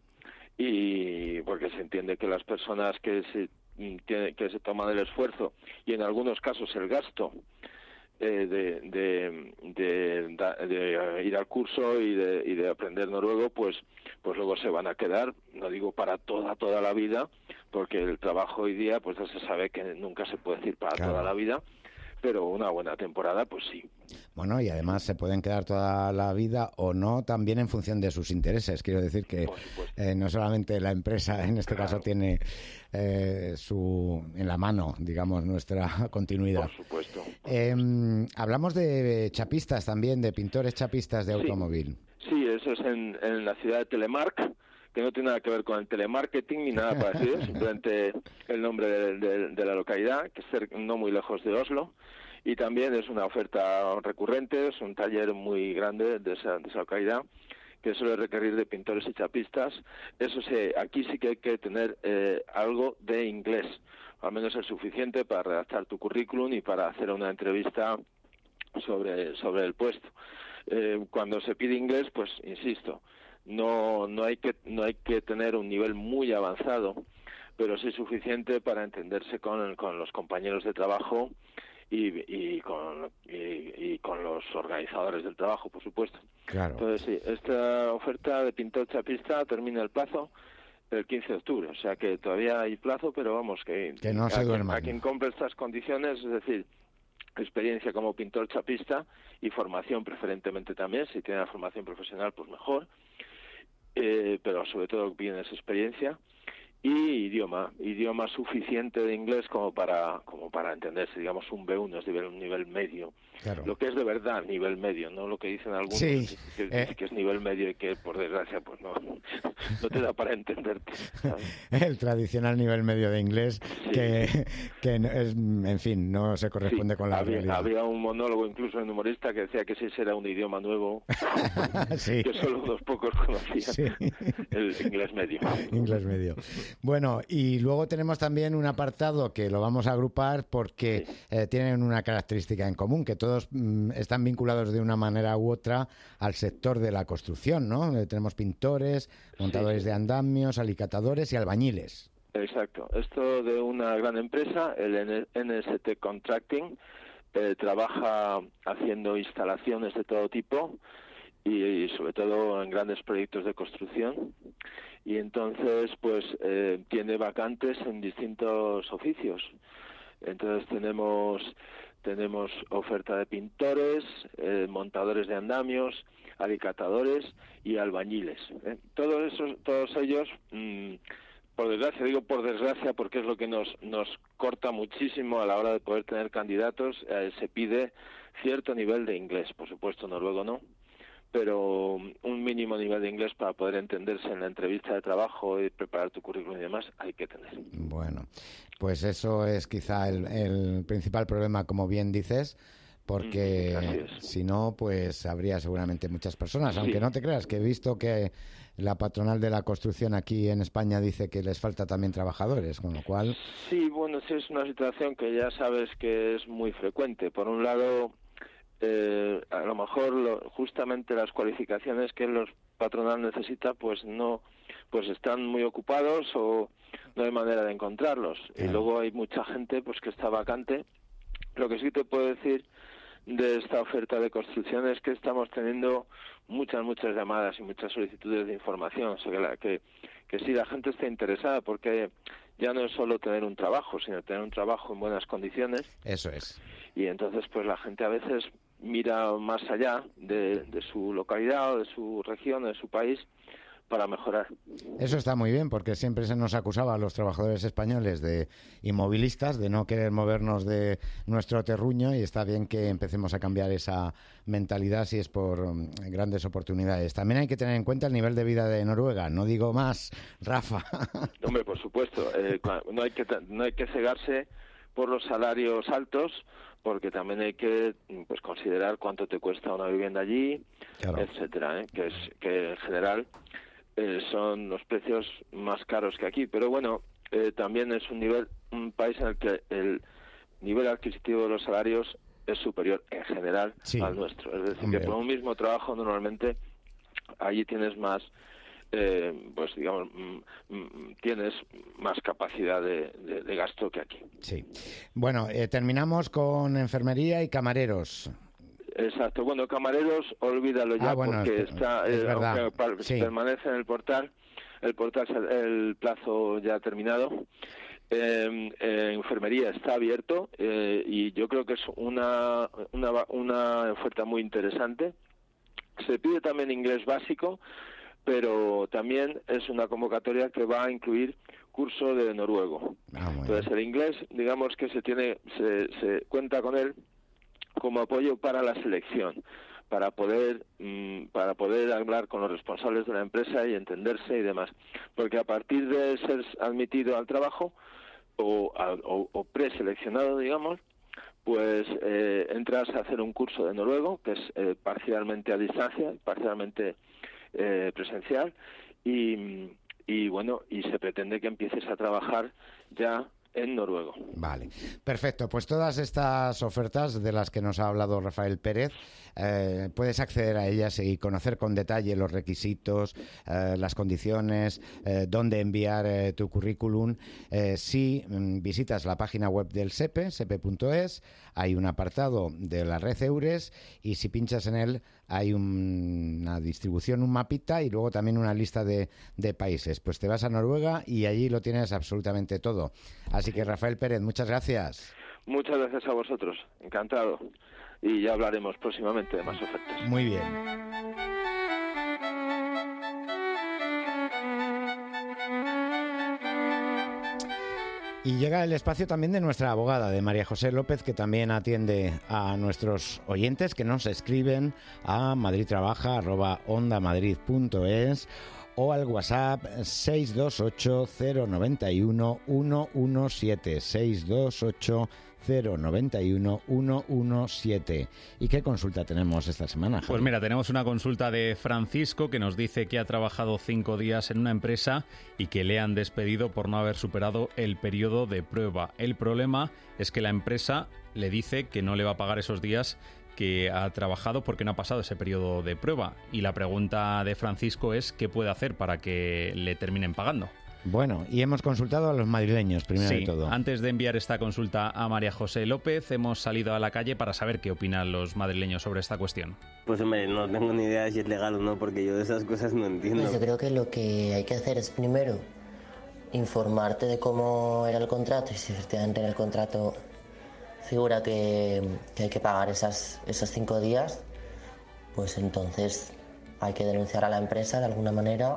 y porque se entiende que las personas que se que, que se toman el esfuerzo y en algunos casos el gasto eh, de, de, de, de ir al curso y de, y de aprender noruego, pues pues luego se van a quedar, no digo para toda toda la vida, porque el trabajo hoy día pues ya se sabe que nunca se puede decir para claro. toda la vida, pero una buena temporada, pues sí. Bueno, y además se pueden quedar toda la vida o no, también en función de sus intereses. Quiero decir que eh, no solamente la empresa, en este claro. caso, tiene eh, su en la mano, digamos, nuestra continuidad. Por supuesto. Eh, hablamos de chapistas también, de pintores chapistas de sí. automóvil. Sí, eso es en, en la ciudad de Telemark, que no tiene nada que ver con el telemarketing ni nada parecido, simplemente el nombre de, de, de la localidad, que es no muy lejos de Oslo, y también es una oferta recurrente, es un taller muy grande de esa, de esa localidad, que suele requerir de pintores y chapistas. Eso sí, aquí sí que hay que tener eh, algo de inglés, al menos el suficiente para redactar tu currículum y para hacer una entrevista sobre, sobre el puesto. Eh, cuando se pide inglés, pues insisto, no no hay que no hay que tener un nivel muy avanzado, pero sí suficiente para entenderse con con los compañeros de trabajo y y con y, y con los organizadores del trabajo, por supuesto. Claro. Entonces sí, esta oferta de pintor chapista termina el plazo el quince de octubre, o sea que todavía hay plazo, pero vamos que que no se duerman. A quien compre estas condiciones, es decir, experiencia como pintor chapista y formación preferentemente también, si tiene la formación profesional pues mejor, eh, pero sobre todo bien esa experiencia, y idioma, idioma suficiente de inglés como para como para entenderse, digamos un B uno es nivel, un nivel medio, claro. Lo que es de verdad nivel medio, no lo que dicen algunos, sí, que, que, eh. que es nivel medio y que por desgracia pues no, no te da para entenderte, ¿sabes? El tradicional nivel medio de inglés, sí. que, que es, en fin, no se corresponde sí, con la había, realidad. Había un monólogo incluso en humorista que decía que ese era un idioma nuevo, sí. que solo unos pocos conocían, sí. El inglés medio. Inglés medio. Bueno, y luego tenemos también un apartado que lo vamos a agrupar porque sí. eh, tienen una característica en común, que todos mm, están vinculados de una manera u otra al sector de la construcción, ¿no? Eh, tenemos pintores, montadores sí. de andamios, alicatadores y albañiles. Exacto. Esto de una gran empresa, el N S T Contracting, eh, trabaja haciendo instalaciones de todo tipo y, y sobre todo en grandes proyectos de construcción. Y entonces pues eh, tiene vacantes en distintos oficios. Entonces tenemos tenemos oferta de pintores, eh, montadores de andamios, alicatadores y albañiles, ¿eh? Todos esos, todos ellos, mmm, por desgracia, digo por desgracia porque es lo que nos nos corta muchísimo a la hora de poder tener candidatos, eh, se pide cierto nivel de inglés, por supuesto noruego no, pero un mínimo nivel de inglés para poder entenderse en la entrevista de trabajo y preparar tu currículum y demás hay que tener. Bueno, pues eso es quizá el, el principal problema, como bien dices, porque mm, si no, pues habría seguramente muchas personas, aunque sí. no te creas que he visto que la patronal de la construcción aquí en España dice que les falta también trabajadores, con lo cual... Sí, bueno, sí es una situación que ya sabes que es muy frecuente. Por un lado... Eh, a lo mejor lo, justamente las cualificaciones que los patronal necesita pues no pues están muy ocupados o no hay manera de encontrarlos y luego hay mucha gente pues que está vacante. Lo que sí te puedo decir de esta oferta de construcción es que estamos teniendo muchas muchas llamadas y muchas solicitudes de información, o sea que, la, que que sí la gente está interesada porque ya no es solo tener un trabajo sino tener un trabajo en buenas condiciones. Eso es. Y entonces pues la gente a veces mira más allá de, de su localidad o de su región, de su país, para mejorar. Eso está muy bien, porque siempre se nos acusaba a los trabajadores españoles de inmovilistas, de no querer movernos de nuestro terruño, y está bien que empecemos a cambiar esa mentalidad si es por um, grandes oportunidades. También hay que tener en cuenta el nivel de vida de Noruega, no digo más, Rafa. Hombre, por supuesto, eh, no hay que no hay que cegarse por los salarios altos, porque también hay que pues considerar cuánto te cuesta una vivienda allí, claro. etcétera, ¿eh? que es que en general eh, son los precios más caros que aquí, pero bueno, eh, también es un nivel un país en el que el nivel adquisitivo de los salarios es superior en general sí. al nuestro, es decir, Hombre. que por un mismo trabajo normalmente allí tienes más Eh, pues digamos m- m- tienes más capacidad de, de, de gasto que aquí. Sí. Bueno, eh, terminamos con enfermería y camareros. Exacto. Bueno, camareros, olvídalo ya ah, bueno, porque es, está es eh, aunque sí. permanece en el portal, el portal el plazo ya ha terminado. Eh, eh, enfermería está abierto eh, y yo creo que es una, una una oferta muy interesante. Se pide también inglés básico, pero también es una convocatoria que va a incluir curso de noruego. Ah, Entonces el inglés, digamos que se tiene, se, se cuenta con él como apoyo para la selección, para poder mmm, para poder hablar con los responsables de la empresa y entenderse y demás, porque a partir de ser admitido al trabajo o, a, o, o preseleccionado, digamos, pues eh, entras a hacer un curso de noruego que es eh, parcialmente a distancia, parcialmente Eh, presencial y, y bueno y se pretende que empieces a trabajar ya en noruego. Vale, perfecto. Pues todas estas ofertas de las que nos ha hablado Rafael Pérez, eh, puedes acceder a ellas y conocer con detalle los requisitos, eh, las condiciones, eh, dónde enviar eh, tu currículum. Eh, si mm, visitas la página web del SEPE, sepe punto es, hay un apartado de la red EURES y si pinchas en él hay un, una distribución, un mapita y luego también una lista de, de países. Pues te vas a Noruega y allí lo tienes absolutamente todo. Así que Rafael Pérez, muchas gracias. Muchas gracias a vosotros, encantado. Y ya hablaremos próximamente de más ofertas. Muy bien. Y llega el espacio también de nuestra abogada, de María José López, que también atiende a nuestros oyentes que nos escriben a madridtrabaja arroba ondamadrid punto es o al WhatsApp seis dos ocho cero nueve uno uno uno siete, seis dos ocho cero nueve uno uno uno siete. ¿Y qué consulta tenemos esta semana, Javi? Pues mira, tenemos una consulta de Francisco que nos dice que ha trabajado cinco días en una empresa y que le han despedido por no haber superado el periodo de prueba. El problema es que la empresa le dice que no le va a pagar esos días que ha trabajado porque no ha pasado ese periodo de prueba. Y la pregunta de Francisco es ¿qué puede hacer para que le terminen pagando? Bueno, y hemos consultado a los madrileños, primero sí, de todo. Antes de enviar esta consulta a María José López, hemos salido a la calle para saber qué opinan los madrileños sobre esta cuestión. Pues hombre, no tengo ni idea de si es legal o no, porque yo de esas cosas no entiendo. Pues yo creo que lo que hay que hacer es primero informarte de cómo era el contrato y si efectivamente en el contrato figura que, que hay que pagar esas, esos cinco días, pues entonces hay que denunciar a la empresa de alguna manera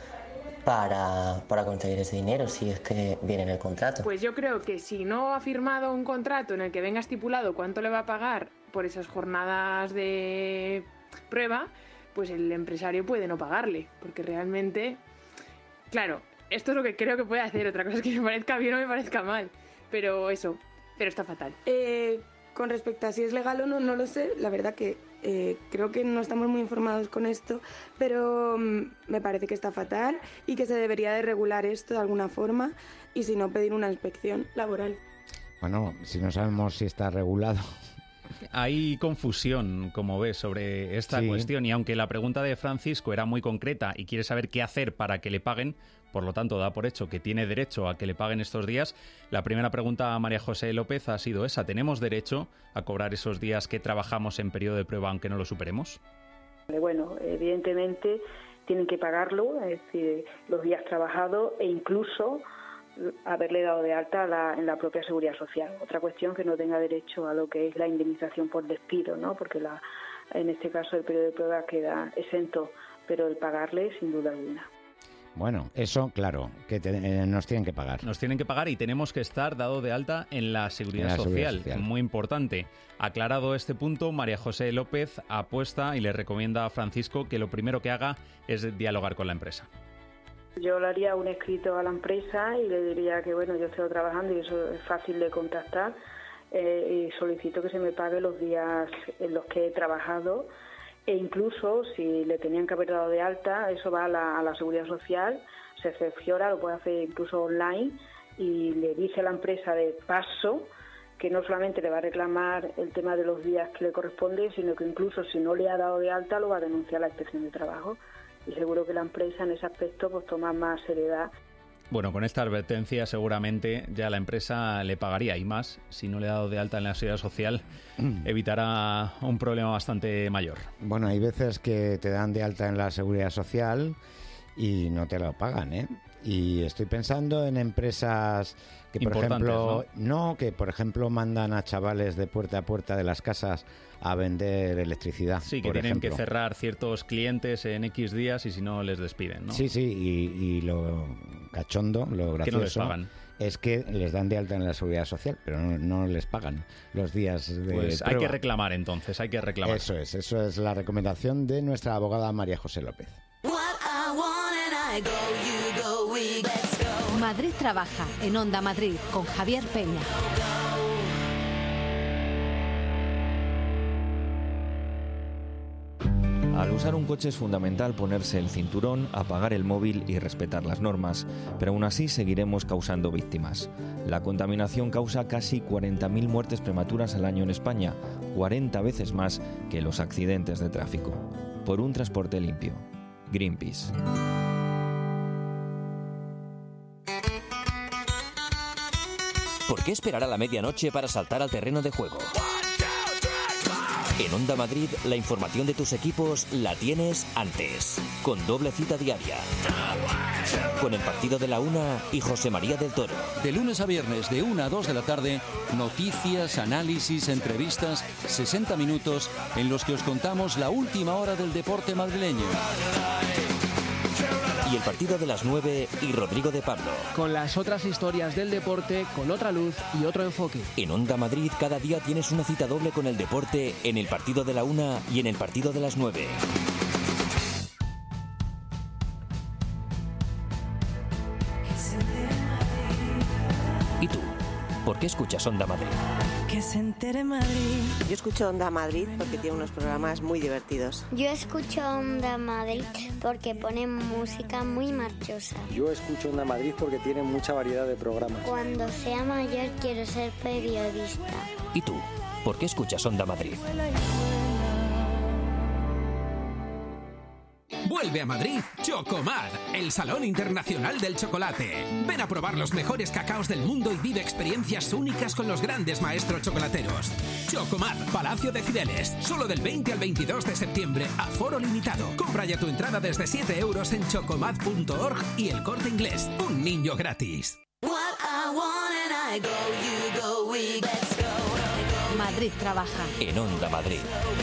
para, para conseguir ese dinero, si es que viene en el contrato. Pues yo creo que si no ha firmado un contrato en el que venga estipulado cuánto le va a pagar por esas jornadas de prueba, pues el empresario puede no pagarle, porque realmente, claro, esto es lo que creo que puede hacer, otra cosa es que me parezca bien o me parezca mal, pero eso... Pero está fatal. Eh, con respecto a si es legal o no, no lo sé. La verdad que eh, creo que no estamos muy informados con esto, pero um, me parece que está fatal y que se debería de regular esto de alguna forma y si no pedir una inspección laboral. Bueno, si no sabemos si está regulado... Hay confusión, como ves, sobre esta sí. cuestión y aunque la pregunta de Francisco era muy concreta y quiere saber qué hacer para que le paguen, por lo tanto da por hecho que tiene derecho a que le paguen estos días, la primera pregunta a María José López ha sido esa. ¿Tenemos derecho a cobrar esos días que trabajamos en periodo de prueba aunque no lo superemos? Bueno, evidentemente tienen que pagarlo, es decir, los días trabajados e incluso haberle dado de alta la, en la propia Seguridad Social. Otra cuestión que no tenga derecho a lo que es la indemnización por despido, ¿no? Porque la, en este caso el periodo de prueba queda exento, pero el pagarle sin duda alguna. Bueno, eso, claro, que te, eh, nos tienen que pagar. Nos tienen que pagar y tenemos que estar dado de alta en la Seguridad, en la Social, Seguridad Social. Muy importante. Aclarado este punto, María José López apuesta y le recomienda a Francisco que lo primero que haga es dialogar con la empresa. Yo le haría un escrito a la empresa y le diría que bueno, yo estoy trabajando y eso es fácil de contactar eh, y solicito que se me pague los días en los que he trabajado e incluso si le tenían que haber dado de alta, eso va a la, a la Seguridad Social, se cerciora, lo puede hacer incluso online y le dice a la empresa de paso que no solamente le va a reclamar el tema de los días que le corresponde, sino que incluso si no le ha dado de alta lo va a denunciar a la Inspección de Trabajo. Y seguro que la empresa en ese aspecto pues toma más seriedad. Bueno, con esta advertencia seguramente ya la empresa le pagaría y más, si no le ha dado de alta en la Seguridad Social, evitará un problema bastante mayor. Bueno, hay veces que te dan de alta en la Seguridad Social y no te lo pagan, ¿eh? Y estoy pensando en empresas que, por ejemplo, ¿no? no, que por ejemplo mandan a chavales de puerta a puerta de las casas a vender electricidad. Sí, que por tienen ejemplo. que cerrar ciertos clientes en X días y si no les despiden, ¿no? Sí, sí, y, y lo cachondo, lo gracioso, que no les pagan. Es que les dan de alta en la Seguridad Social, pero no, no les pagan los días de Pues prueba. hay que reclamar entonces, hay que reclamar. Eso es, eso es la recomendación de nuestra abogada María José López. Madrid trabaja en Onda Madrid con Javier Peña. Al usar un coche es fundamental ponerse el cinturón, apagar el móvil y respetar las normas, pero aún así seguiremos causando víctimas. La contaminación causa casi cuarenta mil muertes prematuras al año en España, cuarenta veces más que los accidentes de tráfico. Por un transporte limpio. Greenpeace. ¿Por qué esperar a la medianoche para saltar al terreno de juego? En Onda Madrid, la información de tus equipos la tienes antes, con doble cita diaria. Con el partido de la una y José María del Toro. De lunes a viernes, de una a dos de la tarde, noticias, análisis, entrevistas, sesenta minutos en los que os contamos la última hora del deporte madrileño. y el partido de las nueve y Rodrigo de Pablo. Con las otras historias del deporte, con otra luz y otro enfoque. En Onda Madrid cada día tienes una cita doble con el deporte en el partido de la una y en el partido de las nueve. ¿Y tú? ¿Por qué escuchas Onda Madrid? Que se entere Madrid. Yo escucho Onda Madrid porque tiene unos programas muy divertidos. Yo escucho Onda Madrid porque pone música muy marchosa. Yo escucho Onda Madrid porque tiene mucha variedad de programas. Cuando sea mayor quiero ser periodista. ¿Y tú? ¿Por qué escuchas Onda Madrid? Vuelve a Madrid Chocomar, el Salón Internacional del Chocolate. Ven a probar los mejores cacaos del mundo y vive experiencias únicas con los grandes maestros chocolateros. Chocomar, Palacio de Cibeles, solo del veinte al veintidós de septiembre, aforo limitado. Compra ya tu entrada desde siete euros en chocomar punto org y El Corte Inglés. Un niño gratis. Madrid trabaja. En Onda Madrid.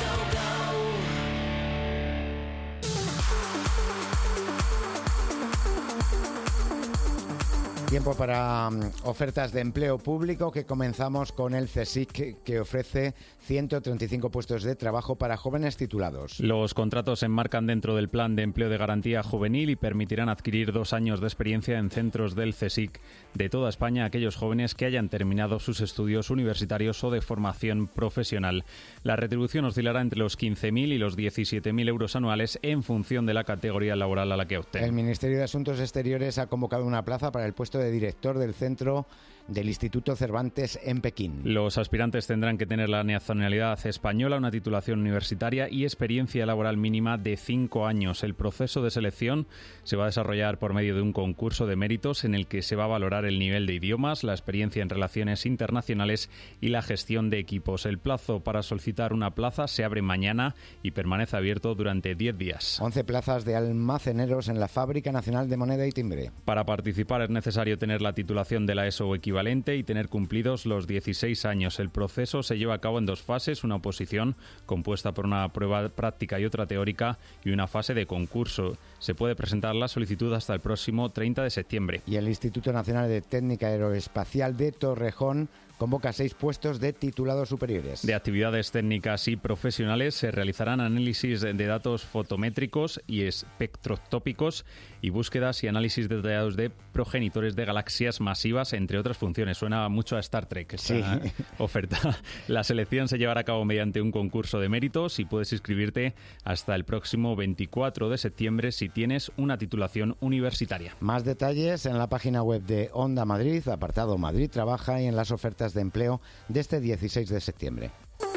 Tiempo para um, ofertas de empleo público, que comenzamos con el CSIC, que ofrece ciento treinta y cinco puestos de trabajo para jóvenes titulados. Los contratos se enmarcan dentro del Plan de Empleo de Garantía Juvenil y permitirán adquirir dos años de experiencia en centros del CSIC de toda España a aquellos jóvenes que hayan terminado sus estudios universitarios o de formación profesional. La retribución oscilará entre los quince mil y los diecisiete mil euros anuales en función de la categoría laboral a la que opten. El Ministerio de Asuntos Exteriores ha convocado una plaza para el puesto de director del Centro del Instituto Cervantes en Pekín. Los aspirantes tendrán que tener la nacionalidad española, una titulación universitaria y experiencia laboral mínima de cinco años. El proceso de selección se va a desarrollar por medio de un concurso de méritos en el que se va a valorar el nivel de idiomas, la experiencia en relaciones internacionales y la gestión de equipos. El plazo para solicitar una plaza se abre mañana y permanece abierto durante diez días. once plazas de almaceneros en la Fábrica Nacional de Moneda y Timbre. Para participar es necesario tener la titulación de la ESO o equivalente y tener cumplidos los dieciséis años. El proceso se lleva a cabo en dos fases, una oposición compuesta por una prueba práctica y otra teórica y una fase de concurso. Se puede presentar la solicitud hasta el próximo treinta de septiembre. Y el Instituto Nacional de Técnica Aeroespacial de Torrejón convoca seis puestos de titulados superiores. De actividades técnicas y profesionales se realizarán análisis de datos fotométricos y espectroscópicos y búsquedas y análisis detallados de progenitores de galaxias masivas, entre otras funciones. Suena mucho a Star Trek esta sí. oferta. La selección se llevará a cabo mediante un concurso de méritos y puedes inscribirte hasta el próximo veinticuatro de septiembre si tienes una titulación universitaria. Más detalles en la página web de Onda Madrid, apartado Madrid Trabaja, y en las ofertas de empleo de este dieciséis de septiembre.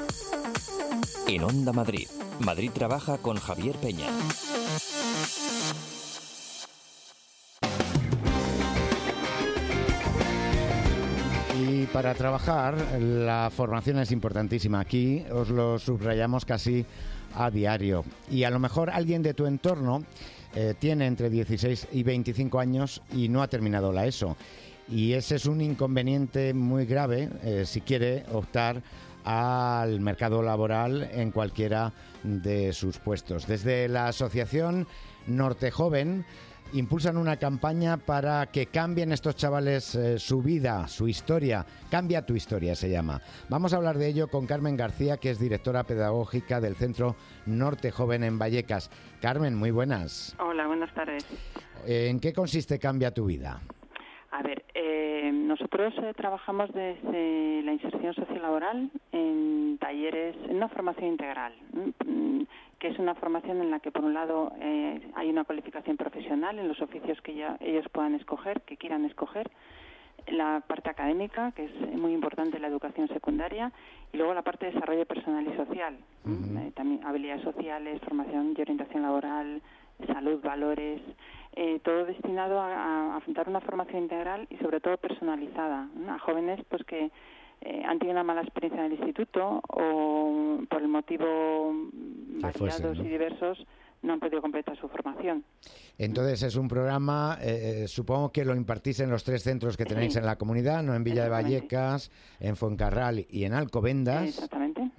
En Onda Madrid, Madrid Trabaja con Javier Peña. Y para trabajar, la formación es importantísima. Aquí os lo subrayamos casi a diario. Y a lo mejor alguien de tu entorno eh, tiene entre dieciséis y veinticinco años y no ha terminado la ESO. Y ese es un inconveniente muy grave eh, si quiere optar al mercado laboral en cualquiera de sus puestos. Desde la asociación Norte Joven impulsan una campaña para que cambien estos chavales eh, su vida, su historia. Cambia tu historia se llama. Vamos a hablar de ello con Carmen García, que es directora pedagógica del Centro Norte Joven en Vallecas. Carmen, muy buenas. Hola, buenas tardes. ¿En qué consiste Cambia tu vida? A ver, eh, nosotros eh, trabajamos desde la inserción sociolaboral en talleres, en una formación integral, ¿eh? que es una formación en la que, por un lado, eh, hay una cualificación profesional en los oficios que ya ellos puedan escoger, que quieran escoger, la parte académica, que es muy importante, la educación secundaria, y luego la parte de desarrollo personal y social, uh-huh. eh, también habilidades sociales, formación y orientación laboral, salud, valores, eh, todo destinado a, a afrontar una formación integral y sobre todo personalizada, ¿no? A jóvenes pues que eh, han tenido una mala experiencia en el instituto o por el motivo variados fuese, ¿no? y diversos no han podido completar su formación. Entonces es un programa, eh, supongo que lo impartís en los tres centros que tenéis sí. en la comunidad, no en Villa de Vallecas, en Fuencarral y en Alcobendas. Exactamente.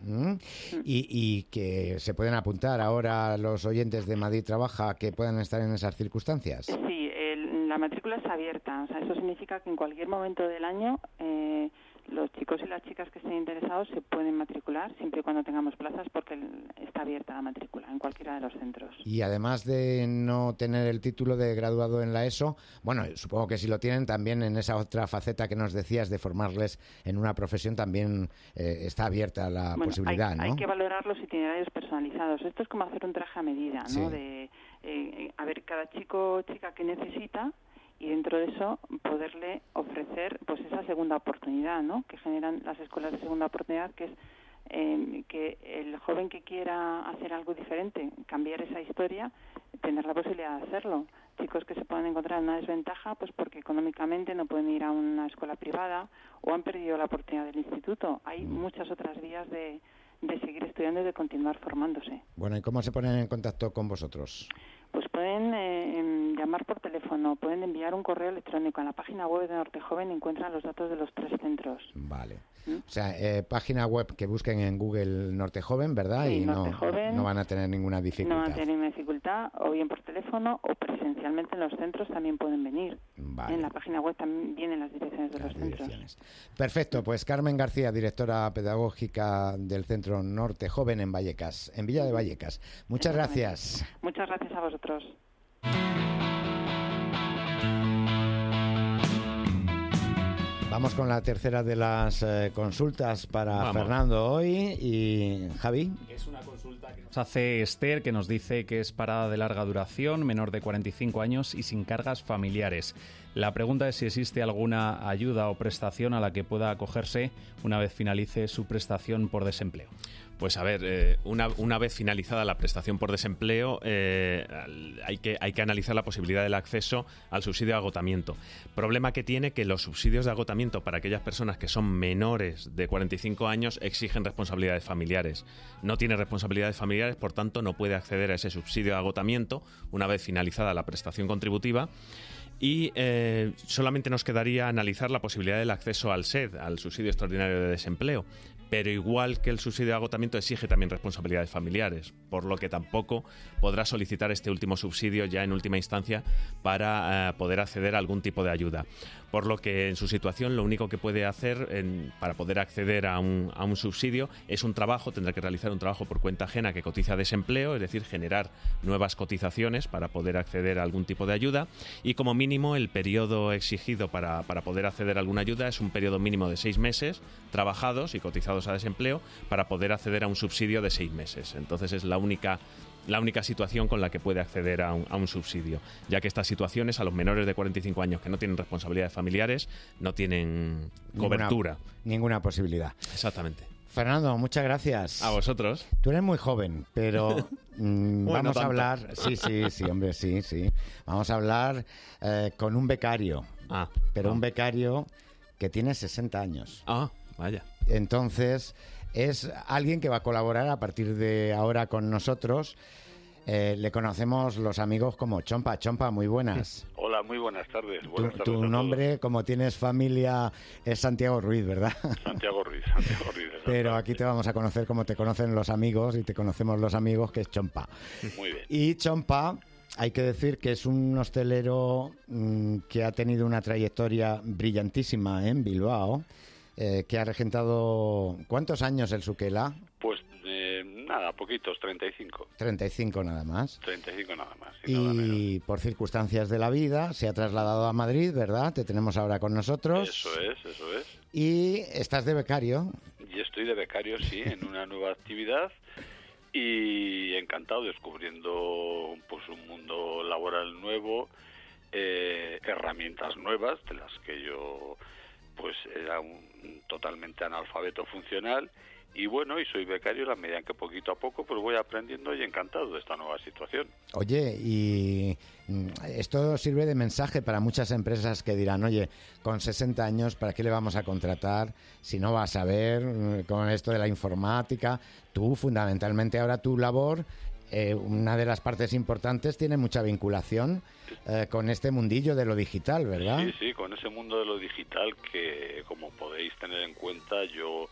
¿Mm? Y, y que se pueden apuntar ahora los oyentes de Madrid Trabaja que puedan estar en esas circunstancias. Sí, el, la matrícula es abierta, o sea, eso significa que en cualquier momento del año eh, los chicos y las chicas que estén interesados se pueden matricular siempre y cuando tengamos plazas, porque está abierta la matrícula en cualquiera de los centros. Y además de no tener el título de graduado en la ESO, bueno, supongo que si lo tienen también en esa otra faceta que nos decías de formarles en una profesión también eh, está abierta la bueno, posibilidad, hay, ¿no? Hay que valorar los itinerarios personalizados. Esto es como hacer un traje a medida, ¿no? Sí. De eh, a ver cada chico o chica que necesita, y dentro de eso poderle ofrecer pues esa segunda oportunidad, ¿no? Que generan las escuelas de segunda oportunidad, que es eh, que el joven que quiera hacer algo diferente, cambiar esa historia, tener la posibilidad de hacerlo. Chicos que se pueden encontrar en una desventaja pues porque económicamente no pueden ir a una escuela privada o han perdido la oportunidad del instituto. Hay muchas otras vías de, de seguir estudiando y de continuar formándose. Bueno, ¿y cómo se ponen en contacto con vosotros? Pues pueden eh, llamar por teléfono, pueden enviar un correo electrónico. En la página web de Norte Joven encuentran los datos de los tres centros. Vale. ¿Mm? O sea, eh, página web que busquen en Google Norte Joven, ¿verdad? Sí, y Norte no, Joven, no van a tener ninguna dificultad. No van a tener ninguna dificultad, o bien por teléfono o presencialmente en los centros también pueden venir. Vale. En la página web también vienen las direcciones de las los direcciones. centros. Perfecto, pues Carmen García, directora pedagógica del Centro Norte Joven en Vallecas, en Villa de Vallecas. Muchas gracias. Muchas gracias a vosotros. Vamos con la tercera de las eh, consultas para Vamos. Fernando hoy. Y Javi. Es una consulta que nos hace Esther, que nos dice que es parada de larga duración, menor de cuarenta y cinco años y sin cargas familiares. La pregunta es si existe alguna ayuda o prestación a la que pueda acogerse una vez finalice su prestación por desempleo. Pues a ver, eh, una, una vez finalizada la prestación por desempleo, eh, hay, que, hay que analizar la posibilidad del acceso al subsidio de agotamiento. Problema que tiene que los subsidios de agotamiento para aquellas personas que son menores de cuarenta y cinco años exigen responsabilidades familiares. No tiene responsabilidades familiares, por tanto no puede acceder a ese subsidio de agotamiento una vez finalizada la prestación contributiva. Y eh, solamente nos quedaría analizar la posibilidad del acceso al S E D, al subsidio extraordinario de desempleo. Pero igual que el subsidio de agotamiento exige también responsabilidades familiares, por lo que tampoco podrá solicitar este último subsidio ya en última instancia para eh, poder acceder a algún tipo de ayuda. Por lo que en su situación lo único que puede hacer en, para poder acceder a un, a un subsidio es un trabajo, tendrá que realizar un trabajo por cuenta ajena que cotiza a desempleo, es decir, generar nuevas cotizaciones para poder acceder a algún tipo de ayuda, y como mínimo el periodo exigido para, para poder acceder a alguna ayuda es un periodo mínimo de seis meses trabajados y cotizados a desempleo para poder acceder a un subsidio de seis meses. Entonces es la única la única situación con la que puede acceder a un, a un subsidio, ya que estas situaciones a los menores de cuarenta y cinco años que no tienen responsabilidades familiares no tienen cobertura. Ninguna, ninguna posibilidad. Exactamente. Fernando, muchas gracias. A vosotros. Tú eres muy joven, pero mm, bueno, vamos tanto. a hablar... Sí, sí, sí, hombre, sí, sí. Vamos a hablar eh, con un becario, ah, pero ah. un becario que tiene sesenta años. Ah, vaya. Entonces, es alguien que va a colaborar a partir de ahora con nosotros. Eh, le conocemos los amigos como Chompa. Chompa, muy buenas. Hola, muy buenas tardes. Tu, Buenas tardes tu a nombre, todos. como tienes familia, es Santiago Ruiz, ¿verdad? Santiago Ruiz, Santiago Ruiz. Pero aquí te vamos a conocer como te conocen los amigos y te conocemos los amigos, que es Chompa. Muy bien. Y Chompa, hay que decir que es un hostelero mmm, que ha tenido una trayectoria brillantísima en Bilbao, eh, que ha regentado... ¿Cuántos años el Suquela? Pues eh, nada, poquitos, treinta y cinco. treinta y cinco nada más. treinta y cinco nada más. Y nada por circunstancias de la vida se ha trasladado a Madrid, ¿verdad? Te tenemos ahora con nosotros. Eso es, eso es. Y estás de becario. Y estoy de becario, sí, en una nueva actividad y encantado descubriendo pues un mundo laboral nuevo, eh, herramientas nuevas de las que yo pues era un totalmente analfabeto funcional. Y bueno, y soy becario, la medida en que poquito a poco pues voy aprendiendo y encantado de esta nueva situación. Oye, y esto sirve de mensaje para muchas empresas que dirán, oye, con sesenta años, ¿para qué le vamos a contratar si no va a saber con esto de la informática? Tú, fundamentalmente, ahora tu labor, eh, una de las partes importantes, tiene mucha vinculación eh, con este mundillo de lo digital, ¿verdad? Sí, sí, con ese mundo de lo digital que, como podéis tener en cuenta, yo...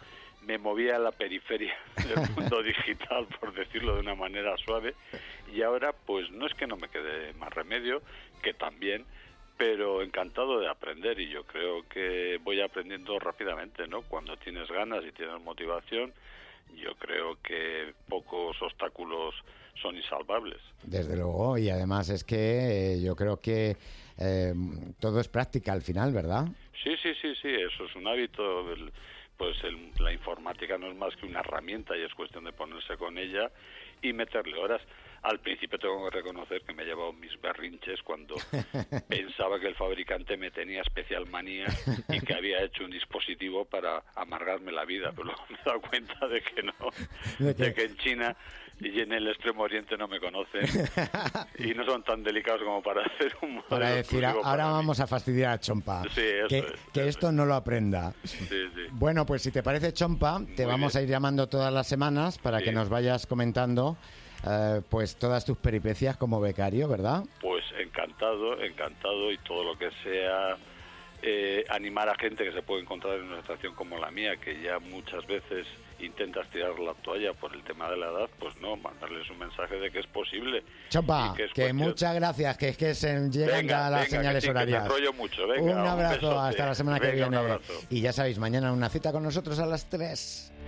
me movía a la periferia del mundo digital, por decirlo de una manera suave, y ahora pues no es que no me quede más remedio, que también, pero encantado de aprender, y yo creo que voy aprendiendo rápidamente, ¿no? Cuando tienes ganas y tienes motivación, yo creo que pocos obstáculos son insalvables. Desde luego, y además es que eh, yo creo que eh, todo es práctica al final, ¿verdad? Sí, sí, sí, sí, eso es un hábito. El, pues el, la informática no es más que una herramienta y es cuestión de ponerse con ella y meterle horas. Al principio tengo que reconocer que me he llevado mis berrinches cuando pensaba que el fabricante me tenía especial manía y que había hecho un dispositivo para amargarme la vida, pero luego me he dado cuenta de que no, ¿De, de que en China y en el Extremo Oriente no me conocen y no son tan delicados como para hacer un modelo para decir, ahora para vamos mí. a fastidiar a Chompa, sí, eso que, es, que eso esto es. no lo aprenda. Sí, sí. Bueno, pues si te parece, Chompa, te Muy vamos bien. a ir llamando todas las semanas para Sí. que nos vayas comentando eh, pues todas tus peripecias como becario, ¿verdad? Pues encantado, encantado, y todo lo que sea eh, animar a gente que se puede encontrar en una situación como la mía, que ya muchas veces intentas tirar la toalla por el tema de la edad, pues no, mandarles un mensaje de que es posible. Chompa, y que, es que cuestión- muchas gracias, que es que se llegan Venga, ya las venga, señales que sí, que me horarias. enrollo mucho. Venga, un un abrazo, besote. hasta la semana que Venga, un viene. abrazo. Y ya sabéis, mañana una cita con nosotros a las tres.